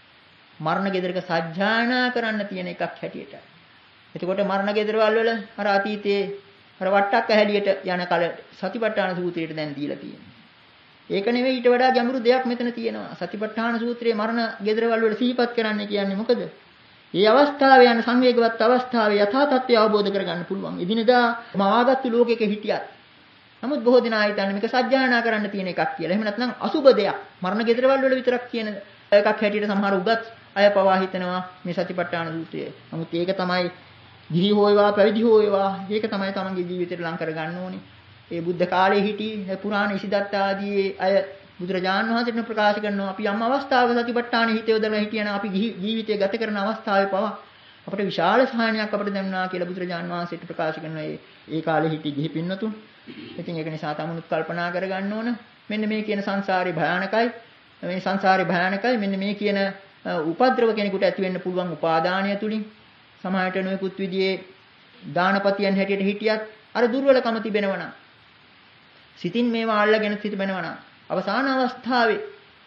මරණ ගෙදරක සජ්ජායනා කරන්න තියෙන එකක් හැටියට. එතකොට මරණ ගෙදරවල වල අර අතීතයේ අර වට්ටක්ක හැලියට යන කල සතිපට්ඨාන සූත්‍රයට දැන් දීලා තියෙනවා. ඒක නෙවෙයි ඊට වඩා ගැඹුරු දෙයක් මෙතන තියෙනවා. සතිපට්ඨාන සූත්‍රයේ මරණ ගෙදරවල වල සිහිපත් කරන්න කියන්නේ මොකද? මේ අවස්ථාවේ යන සංවේගවත් අවස්ථාවේ යථා තත්ත්වය අවබෝධ කරගන්න පුළුවන්. එදිනදා මවාගත්තු ලෝකයක හිටියත් නමුත් බොහෝ දෙනා හිතන්නේ මේක සත්‍යයනා කරන්න තියෙන එකක් කියලා. එහෙම නැත්නම් අසුබ දෙයක්. මරණ ගෙදරවල වල විතරක් කියන එකක් හැටියට සමහර උගත් අය පවා හිතනවා මේ සතිපට්ඨාන සූත්‍රය. නමුත් ඒක තමයි ගිහි හොයවා පැවිදි හොයවා ඒක තමයි තමන්ගේ ජීවිතේට ලං කරගන්න ඕනේ. ඒ බුද්ධ කාලේ හිටි පුරාණ ඉසිදත්ත ආදී අය බුදුරජාණන් වහන්සේට ප්‍රකාශ කරනවා අපි යම් අවස්ථාවක සතිපට්ඨාන හිත යොදලා හිටියන අපි ජීවිතය ගත කරන අවස්ථාවේ පවා අපිට විශාල සහායනයක් අපිට දැනුණා කියලා බුදුරජාණන් වහන්සේට ප්‍රකාශ කරනවා ඒ කාලේ හිටි ගිහි පින්නතුන්. ඉතින් ඒක නිසා තමනුත් කල්පනා කරගන්න ඕන මෙන්න මේ කියන සංසාරේ භයානකයි. මේ සංසාරේ භයානකයි. මෙන්න මේ කියන උපද්‍රව කෙනෙකුට ඇති වෙන්න පුළුවන් උපාදානය තුලින් සමාහයට නොයෙකුත් විදිහේ දානපතියන් හැටියට හිටියත් අර දුර්වලකම තිබෙනවා නම් සිතින් මේවා අල්ලගෙන තිබෙනවා නම් අවසාන අවස්ථාවේ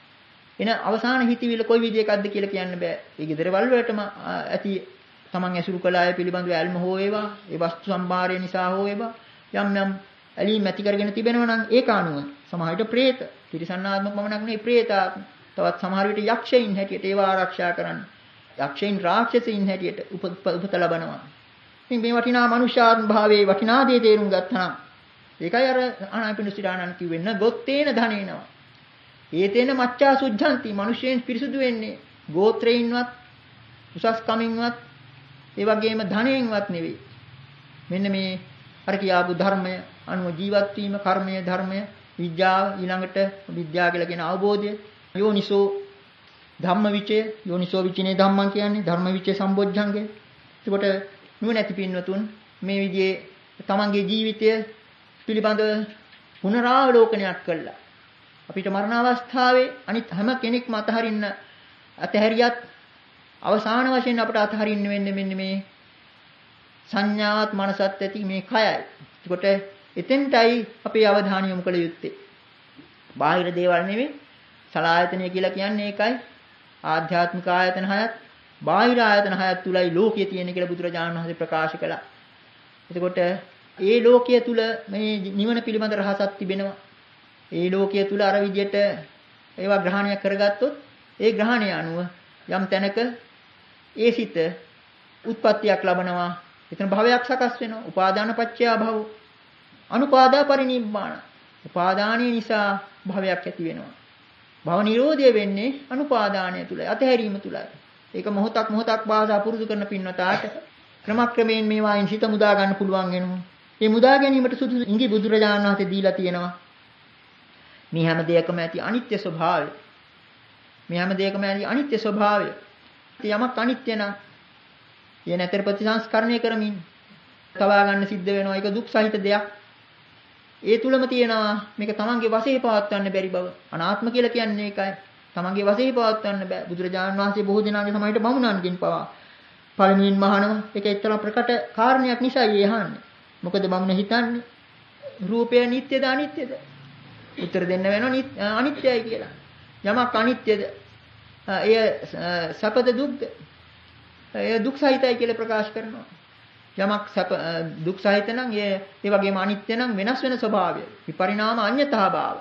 එන අවසාන හිතවිල්ල කොයි විදිහකක්ද කියලා කියන්න බෑ. ඒ ගෙදරවල වලටම ඇති තමන් ඇසුරු කළ අය පිළිබඳව ඇල්ම හෝ වේවා, ඒ වස්තු සම්භාරය නිසා හෝ වේවා යම් යම් ඇලීම් ඇති කරගෙන තිබෙනවා නම් ඒක අනුව සමහර විට പ്രേත, තිරිසන්නාත්මක පමණක් නෙවෙයි പ്രേතාත්ම, තවත් සමහර විට යක්ෂයින් හැටියට ඒවා ආරක්ෂා කරන්න. යක්ෂයින් රාක්ෂසයින් හැටියට උපත ලබනවා. ඉතින් මේ වටිනා මනුෂ්‍යාත්ම භාවයේ වටිනා දේ තේරුම් ගත්තා නම් ඒකයි අර අනාපිඬු සිටානන් කිව්වෙන්න ගොත්තේන ධනේනවා. ඒතේන මච්චා සුද්ධන්ති මිනිසෙන් පිරිසුදු වෙන්නේ ගෝත්‍රයෙන්වත් උසස් කමින්වත් ඒ වගේම ධනයෙන්වත් නෙවෙයි. මෙන්න මේ අර කියාපු ධර්මය අනුව ජීවත් වීම, කර්මය, ධර්මය, විද්‍යාව, ඊළඟට විද්‍යාව කියලා කියන අවබෝධය, යෝනිසෝ ධම්මවිචය, යෝනිසෝ විචිනේ ධම්මං කියන්නේ ධර්මවිචය සම්බොජ්ජංගය. ඒකට නුවණැති පින්වතුන් මේ විදිහේ තමන්ගේ ජීවිතය පිළිබඳ පුනරාවලෝකනයක් කළා. අපිට මරණ අවස්ථාවේ අනිත් හැම කෙනෙක්ම අතහැරියත් අවසාන වශයෙන් අපට අතහරින්න වෙන්නේ මෙන්න මේ සංඥාවත් මනසත් ඇති මේ කයයි. ඒකට එතෙන්ටයි අපේ අවධානය යොමු කළ යුත්තේ. බාහිර දේවල් නෙවෙයි සලායතනය කියලා කියන්නේ ඒකයි. ආධ්‍යාත්මික ආයතන හයත්, බාහිර ආයතන හයත් තුලයි ලෝකයේ තියෙන කියලා බුදුරජාණන් වහන්සේ ප්‍රකාශ කළා. එතකොට ඒ ලෝකයේ තුල මේ නිවන පිළිබඳ රහසක් තිබෙනවා. ඒ ලෝකයේ තුල අර විදියට ඒවා ග්‍රහණය කරගත්තොත් ඒ ග්‍රහණය අනුව යම් තැනක ඒ සිත උත්පත්තියක් ලබනවා. එතන භවයක් සකස් වෙනවා. උපාදාන පත්‍ය භව. අනුපාදා පරිනිබ්බාන. උපාදානීය නිසා භවයක් ඇති වෙනවා. භව නිරෝධය වෙන්නේ අනුපාදානය තුලයි, අතහැරීම තුලයි. ඒක මොහොතක් භාෂා පුරුදු කරන පින්වතාට ක්‍රමක්‍රමයෙන් මේවායින් සිත මුදා ගන්න පුළුවන් වෙනවා. මේ මුදා ගැනීමට සුදුසු ඉඟි බුදුරජාණන් වහන්සේ දීලා තියෙනවා. මේ හැම දෙයකම ඇති අනිත්‍ය ස්වභාවය. මේ හැම දෙයකම ඇති අනිත්‍ය ස්වභාවය. යමක් අනිත්‍ය නම් ඒ නැතර ප්‍රතිසංස්කරණය කරමින් තවා ගන්න සිද්ධ වෙනවා. ඒක දුක් සහිත දෙයක්. ඒ තුලම තියෙනවා මේක තමන්ගේ වශයෙන් පවත්වන්න බැරි බව. අනාත්ම කියලා කියන්නේ ඒකයි. තමන්ගේ වශයෙන් පවත්වන්න බෑ. බුදුරජාණන් වහන්සේ බොහෝ දෙනාගේ සමහරට බමුණන්ගෙන් පවා පළමුවෙන්ම අහනවා. ඒක එක්තරා ප්‍රකට කාරණයක් නිසායි අහන්නේ. මොකද බමුණ හිතන්නේ රූපය නිට්ටයද අනිත්‍යද? උත්තර දෙන්න වෙනවා අනිත්‍යයි කියලා. යමක් අනිත්‍යද? එය සැපද දුක්ද? එය දුක් සහිතයි කියලා ප්‍රකාශ කරනවා. යමක් දුක් සහිත නම් ඒ වගේම අනිත්‍ය නම් වෙනස් වෙන ස්වභාවය. විපරිණාම අඤ්ඤතා භාව.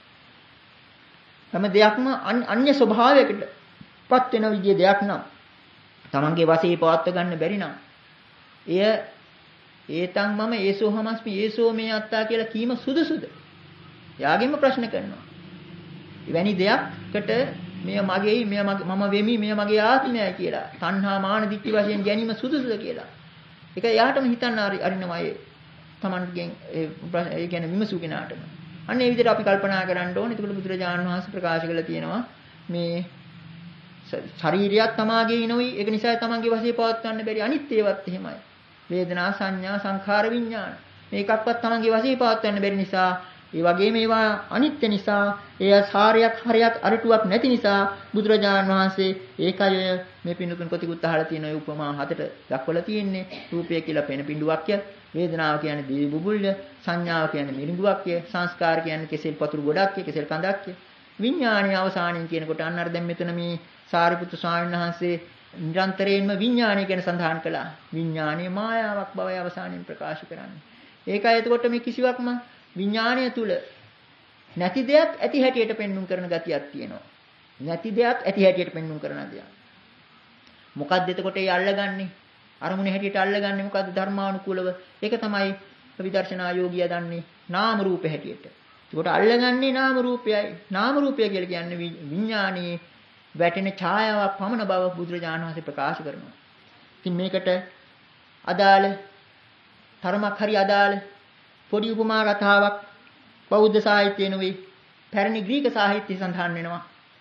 හැම දෙයක්ම අන්‍ය ස්වභාවයකට පත් වෙන විදිය දෙයක් නම් තමන්ගේ වශයෙන් පවත්ව ගන්න බැරි නම් එය ඒතං මම ඒසෝ හමස්මි ඒසෝ මේ අත්තා කියලා කීම සුදුසුද? යාගෙම ප්‍රශ්න කරනවා. එවැනි දෙයක්කට මෙය මගේයි මම වෙමි මෙය මගේ ආත්මයයි කියලා තණ්හා මාන දික්ටි වශයෙන් ගැනීම සුදුසුද කියලා. ඒක යාටම හිතන්න අරිනවා ඒ තමන්ගෙන් ඒ කියන්නේ විමසු කෙනාටම. අන්න ඒ විදිහට අපි කල්පනා කරන්න ඕනේ. ඒකට බුදුරජාණන් වහන්සේ ප්‍රකාශ කළා තියෙනවා මේ ශරීරයක් තමාගේ නොයි. ඒක නිසා තමන්ගේ වශයෙන් පවත්වන්න බැරි අනිත්‍යවත් එහෙමයි. වේදනා සංඥා සංඛාර විඥාන මේකක්වත් තමන්ගේ වශයෙන් පවත්වන්න බැරි නිසා ඒ වගේම ඒවා අනිත්‍ය නිසා එය සාරයක් හරයක් අරටුවක් නැති නිසා බුදුරජාණන් වහන්සේ ඒකය මේ පින්තුන් කොටිකුත් අහලා තියෙන ඒ උපමා හතට දක්වලා තියෙන්නේ. රූපය කියලා පෙන පිඬුවක්ය, වේදනාව කියන්නේ දිවි බුබුල්ය, සංඥාව කියන්නේ මිරිඟුවක්ය, සංස්කාර කියන්නේ කෙසෙල් පතුරු ගොඩක්ය, කෙසෙල් කඳක්ය. විඥානීය අවසානයෙන් කියනකොට අන්න අර දැන් මෙතන මේ සාරිපුත්තු ස්වාමීන් වහන්සේ නිරන්තරයෙන්ම විඥානය ගැන සඳහන් කළා. විඥානීය මායාවක් බවයි අවසානයෙන් ප්‍රකාශ කරන්නේ. ඒකයි එතකොට මේ කිසිවක්ම විඥානය තුල නැති දෙයක් ඇති හැටියට පෙන්눔 කරන ගතියක් තියෙනවා. නැති දෙයක් ඇති හැටියට පෙන්눔 කරන දෙයක්. මොකද්ද එතකොට ඒ අල්ලගන්නේ? අරමුණ හැටියට අල්ලගන්නේ මොකද්ද ධර්මානුකූලව? ඒක තමයි විදර්ශනා යෝගියා දන්නේ නාම රූප හැටියට. ඒකට අල්ලගන්නේ නාම රූපයයි. නාම රූපය කියලා කියන්නේ විඥානයේ වැටෙන ඡායාවක් පමණ බව බුදුරජාණන් වහන්සේ ප්‍රකාශ කරනවා. ඉතින් මේකට අදාළ තරමක් හරි අදාළ පොඩි උපමා කතාවක් බෞද්ධ සාහිත්‍යයේ නෙවෙයි පැරණි ග්‍රීක සාහිත්‍යයේ සඳහන් වෙනවා.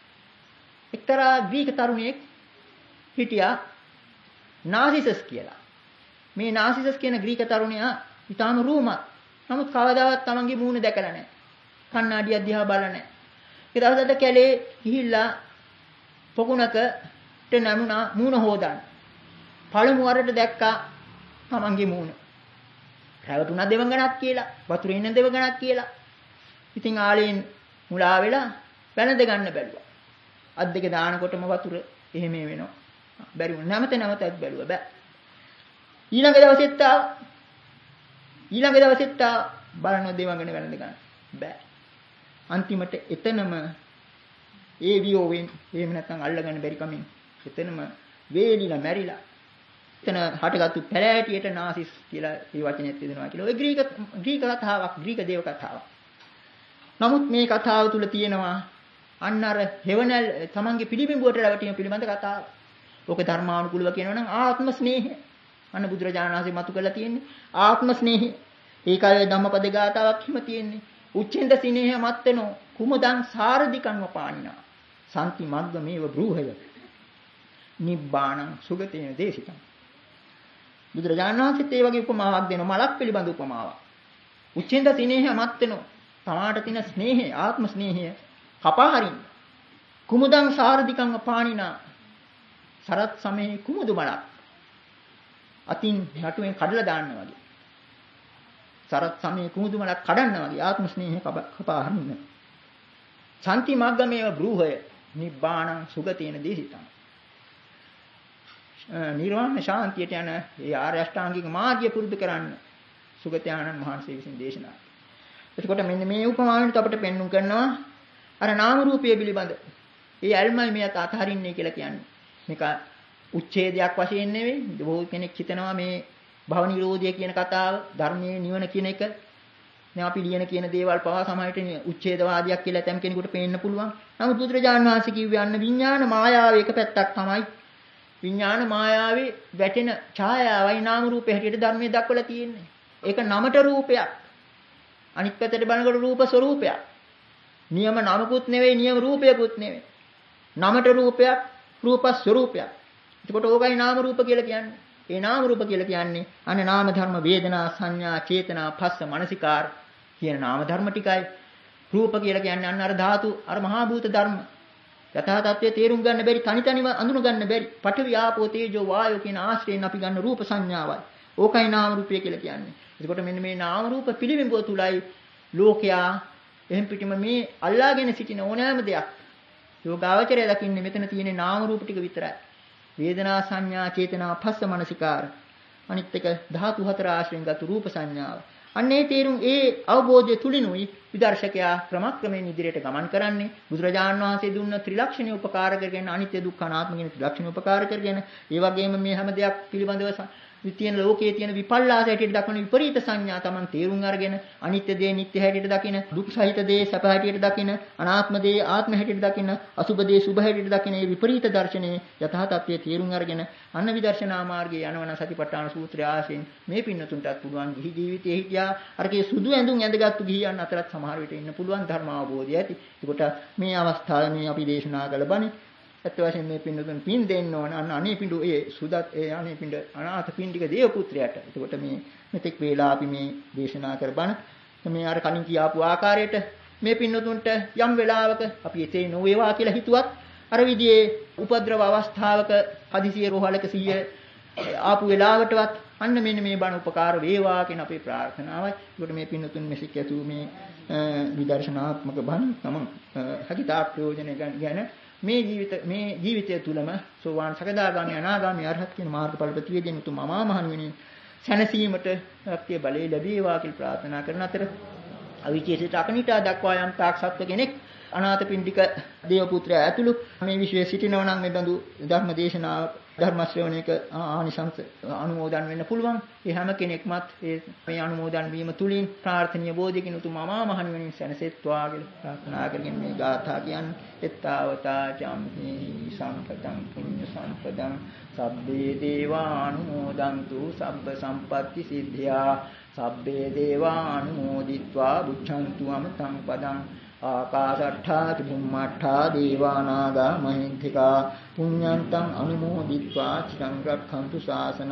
එක්තරා ග්‍රීක තරුණයෙක් හිටියා නාසිසස් කියලා. මේ නාසිසස් කියන ග්‍රීක තරුණයා ඊටාම රූමත්. නමුත් කවදාවත් තමන්ගේ මූණ දැකලා නැහැ. කණ්ණාඩිය දිහා බලලා නැහැ. ඒ දවසට කැලේ ගිහිල්ලා පොකුණකට නැමුණා මූණ හොදන්න. පළමු වරට දැක්කා තමන්ගේ මූණ. රැවටුණා දෙවඟනක් කියලා, වතුරේ ඉන්න දෙවඟනක් කියලා. ඉතින් ආලෙන් මුලා වෙලා වැළඳ ගන්න බැලුවා. අත් දෙක දානකොටම වතුර එහෙම වෙනවා. බැරි වුණා. නැවතත් බැලුවා බෑ. ඊළඟ දවසෙත් බලන දෙවඟන වැළඳ ගන්න බෑ. අන්තිමට එතනම ඒ වියෝවෙන් එහෙම නැත්නම් අල්ලගන්න බැරි කමින් එතනම වේලිලා මැරිලා එතන හටගත්තු පැලෑටියට නාසිස් කියලා ඒ වචනයත් දෙනවා කියලා. ඔය ග්‍රීක කතාවක්, ග්‍රීක දේව කතාවක්. නමුත් මේ කතාව තුල තියෙනවා අන්න අර හෙවණල් තමන්ගේ පිළිබිඹුවට රැවටීම පිළිබඳ කතාව. ඕක ධර්මානුකූලව කියනවා නම් ආත්ම ස්නේහය. අන්න බුදුරජාණන් වහන්සේ මතු කරලා තියෙන්නේ ආත්ම ස්නේහය. ඒකයි ධම්මපද ගාතාවක් හිම තියෙන්නේ. උච්චෙන්ද සිනේහ මත්තනෝ කුමදං සාරධිකං වපාණිනා. සම්ති මග්ගමේව බ්‍රූහය. නිබ්බාණං සුගතේන දේශිතං. බුදුරජාණන් වහන්සේත් ඒ වගේ උපමාවක් දෙනවා. මලක් පිළිබඳ උපමාවක්. උච්චෙන්ද සිනේහ මත්තනෝ තමාට තියෙන ස්නේහය, ආත්ම ස්නේහය කපා හරින්න. කුමුදං සාරධිකං වපාණිනා. සරත් සමේ කුමුදු මලක් අතින් නටුවෙන් කඩලා දාන්න වගේ. සරත් සමේ කුමුදු මලක් කඩන්න වගේ ආත්ම ස්නේහය කපා හරින්න. සම්ති මග්ගමේව බ්‍රූහය නිබ්බාණං සුගතේන දේශිතං. නිර්වාණ ශාන්තියට යන ඒ ආර්ය අෂ්ටාංගික මාර්ගය පුරුදු කරන්න සුගතයාණන් වහන්සේ විසින් දේශනා. එතකොට මෙන්න මේ උපමාවෙන් අපිට පෙන්වුම් කරනවා අර නාම රූපය පිළිබඳ. ඒ අල්මයි මෙයත් අතහරින්නේ කියලා කියන්නේ. මේක උච්ඡේදයක් වශයෙන් නෙවෙයි. බොහෝ කෙනෙක් හිතනවා මේ භව නිරෝධය කියන කතාව ධර්මයේ නිවන කියන එක දැන් අපි ලියන කියන දේවල් පවා සමහරට උච්ඡේදවාදියක් කියලා තැම් කෙනෙකුට පේන්න පුළුවන්. නමුත් බුදුරජාණන් වහන්සේ කිව්වේ අන්න විඥාන මායාවේ එක පැත්තක් තමයි. විඥාන මායාවේ වැටෙන ඡායාවයි නාම රූපේ හැටියට ධර්මයේ දක්වලා තියෙන්නේ. ඒක නමට රූපයක්. අනිත් පැත්තට බලනකොට රූප ස්වરૂපයක්. නියම නමකුත් නෙවෙයි නියම රූපයකුත් නෙවෙයි. නමට රූපයක් රූප ස්වરૂපයක්. එතකොට ඕකයි නාම රූප කියලා කියන්නේ. ඒ නාම රූප කියලා කියන්නේ අනේ නාම ධර්ම වේදනා සංඥා චේතනා පස්ස මනසිකාර කියන නාම ධර්ම ටිකයි. රූප කියලා කියන්නේ අන්න අර ධාතු අර මහා භූත ධර්ම. යථා තත්ත්වයේ තේරුම් ගන්න බැරි තනි තනිව අඳුන ගන්න බැරි පඨවි ආපෝ තේජෝ වායෝ කියන ආශ්‍රයෙන් අපි ගන්න රූප සංඥාවයි. ඕකයි නාම රූපය කියලා කියන්නේ. එතකොට මෙන්න මේ නාම රූප පිළිබිඹුව තුලයි ලෝකයා එහෙන් පිටිම මේ අල්ලාගෙන සිටින ඕනෑම දෙයක් යෝගාවචරය දකින්නේ මෙතන තියෙන නාම රූප ටික විතරයි. වේදනා සංඥා චේතනා පස්ස මනසිකාර අනිත් එක ධාතු හතර ආශ්‍රයෙන් ගත් රූප සංඥාව. අන්නේ තේරුම් ඒ අවබෝධය තුලිනුයි විදර්ශකයා ක්‍රමක්‍රමයෙන් ඉදිරියට ගමන් කරන්නේ. බුදුරජාණන් වහන්සේ දුන්න ත්‍රිලක්ෂණය උපකාර කරගෙන අනිත්‍ය දුක්ඛ අනාත්ම කියන ත්‍රිලක්ෂණය උපකාර කරගෙන ඒ වගේම මේ හැම දෙයක් පිළිබඳව විත්‍යන ලෝකයේ තියෙන විපල්ලාස හැටියට දක්වන විපරීත සංඥා Taman තේරුම් අරගෙන අනිත්‍ය දේ නිට්ටය හැටියට දකින දුක් සහිත දේ සැප හැටියට දකින අනාත්ම දේ ආත්ම හැටියට දකින අසුබ දේ සුභ හැටියට දකින මේ විපරීත දර්ශනයේ යථා තත්ත්වයේ තේරුම් අරගෙන අන්න විදර්ශනා මාර්ගයේ යනවන සතිපට්ඨාන සූත්‍රය ආශ්‍රයෙන් මේ පින්නතුන්ටත් පුළුවන් ගිහි ජීවිතයේ හිටියා අරකේ සුදු ඇඳුම් ඇඳගත්තු ගිහියන් අතරත් සමහර විට ඉන්න පුළුවන් ධර්ම අවබෝධය ඇති. ඒකට මේ අවස්ථාවේ මේ අපි දේශනා කළ බණි ඇත්ත වශයෙන්ම මේ පින්දුතුන් පින් දෙන්න ඕන අන්න අනේ පිඬු ඒ සුදත් ඒ අනේ පිඬ අනාථ පින්ඩික දේව පුත්‍රයාට. එතකොට මේ මෙතෙක් වේලා අපි මේ දේශනා කරබන මේ අර කලින් කියාපු ආකාරයට මේ පින්දුතුන්ට යම් වෙලාවක අපි එතේ නොවේවා කියලා හිතුවත් අර විදිහේ උපද්‍රව අවස්ථාවක හදිසියේ රෝහලක සිය ආපු වෙලාවටවත් අන්න මෙන්න මේ බණ උපකාර වේවා කියන අපේ ප්‍රාර්ථනාවයි. ඒකට මේ පින්දුතුන් මෙසික ඇතු මේ විදර්ශනාත්මක බණ තම හැකිතාක් ප්‍රයෝජන ගැන මේ ජීවිතය තුලම සෝවාන් සකදාගාමී අනාගාමී අරහත් කියන මාර්ගඵල ප්‍රතිවේදයෙන් උතුම් අමා මහ නිවන සැනසීමට ශක්තිය බලය ලැබේවා කියලා ප්‍රාර්ථනා කරන අතර අවිචේසිත අකනිටා දක්වා යම් තාක් සත්ව කෙනෙක් අනාථ පිණ්ඩික දේව පුත්‍රයා ඇතුළු මේ විශ්වයේ සිටිනවා නම් මේ බඳු ධර්ම දේශනා ධර්ම ශ්‍රවණයක ආනිසංස අනුමෝදන් වෙන්න පුළුවන්. ඒ හැම කෙනෙක්මත් මේ අනුමෝදන් වීම තුලින් ප්‍රාර්ථනීය බෝධියකින් උතුම් අමා මහ නිවනින් සැනසෙත්වා කියලා ප්‍රාර්ථනා කරගෙන මේ ගාථා කියන්නේ එත්තාවතා චම්හි සම්පතං පුඤ්ඤ සම්පදං සබ්බේ දේවානුමෝදන්තු සබ්බ සම්පatti සිද්ධා සබ්බේ දේවානුමෝදිत्वा බුද්ධන්තු අමතං පදං ආකාශට්ඨා චුම්මට්ඨා දේවානාගා මහින්තිකා පුඤ්ඤන්තං අනුමෝදිत्वा චිරං රක්ඛන්තු ශාසනං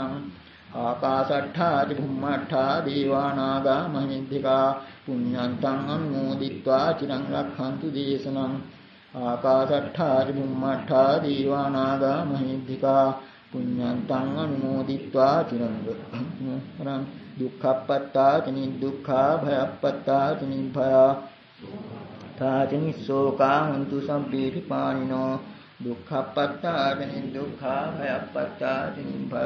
ආකාශට්ඨා චුම්මට්ඨා දේවානාගා මහින්තිකා පුඤ්ඤන්තං අනුමෝදිत्वा චිරං රක්ඛන්තු දේශනං ආකාශට්ඨා චුම්මට්ඨා දේවානාගා මහින්තිකා පුඤ්ඤන්තං අනුමෝදිत्वा චිරං රක්ඛන්තු දුක්ඛප්පත්තා චනි දුක්ඛා භයප්පත්තා චනි භයා තාචනිසෝකා හුන්තු සම්පීති පානිනෝ දුක්ඛප්පත්තාදනි දුක්ඛා භයප්පත්තාදනි භය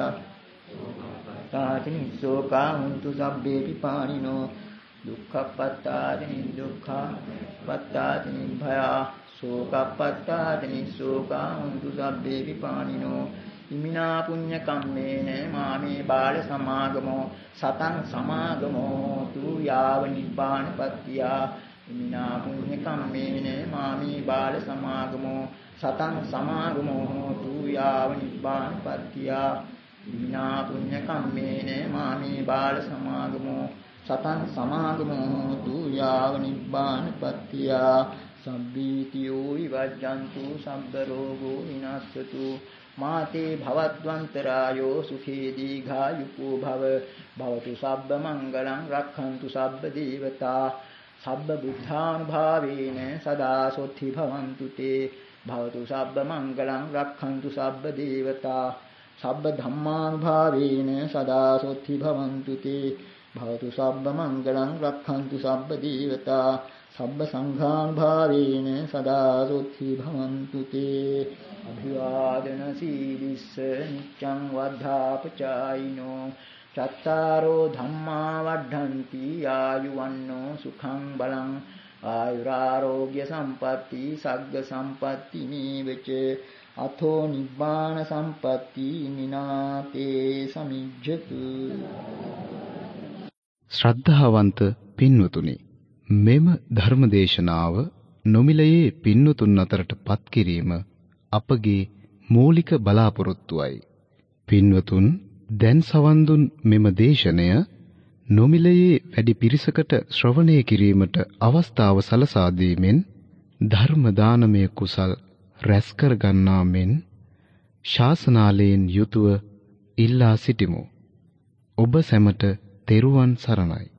තාචනිසෝකා හුන්තු සම්පීති පානිනෝ දුක්ඛප්පත්තාදනි දුක්ඛා පත්තාදනි භය සෝකප්පත්තාදනි සෝකා හුන්තු සම්පීති පානිනෝ ඉමිනා පුඤ්ඤ කම්මේන මාමේ බාල සමාගමෝ සතං සමාගමෝ තු යාව නිපානපත්තියා ඉමිනා පුඤ්ඤ කම්මේන මාමේ බාල සමාගමෝ සතං සමාගමෝ හෝතු යාව නිබ්බානපත්තියා ඉමිනා පුඤ්ඤ කම්මේන මාමේ බාල සමාගමෝ සතං සමාගමෝ හෝතු යාව නිබ්බානපත්තියා සම්බීතියෝ විවජ්ජන්තු සම්බ රෝගෝ විනාශතු මාතේ භවද්වන්තරායෝ සුඛී දීඝායුකෝ භව භවතු සබ්බ මංගලං රක්ඛන්තු සබ්බ දේවතා සබ්බ බුද්ධානුභාවේන සදා සොත්ති භවන්තු තේ භවතු සබ්බ මංගලං රක්ඛන්තු සබ්බ දේවතා සබ්බ ධම්මානුභාවේන සදා සොත්ති භවන්තු තේ භවතු සබ්බ මංගලං රක්ඛන්තු සබ්බ දේවතා සබ්බ සංඝානුභාවේන සදා සොත්ති භවන්තු තේ අභිවාදන සීලිස්ස නිච්ඡං වද්ධාපචායිනෝ චත්තාරෝ ධම්මා වඩ්ඩಂತಿ ආයුවන්නෝ සුඛං බලං ආයුරාෝග්‍ය සම්පatti සග්ග සම්පatti නීවච අතෝ නිබ්බාන සම්පatti මිනාතේ සමිජ්ජතු. ශ්‍රද්ධාවන්ත පින්වතුනි, මෙම ධර්මදේශනාව නොමිලයේ පින්වතුන් අතරට පත් කිරීම අපගේ මූලික බලාපොරොත්තුවයි. පින්වතුන් දැන් සවන් දුන් මෙම දේශනය නොමිලයේ වැඩි පිරිසකට ශ්‍රවණය කිරීමට අවස්ථාව සලසා දීමෙන් ධර්ම දානමය කුසල් රැස් කර ගන්නා මෙන් ශාසනාලයෙන් යුතුව ඉල්ලා සිටිමු. ඔබ සැමට තෙරුවන් සරණයි.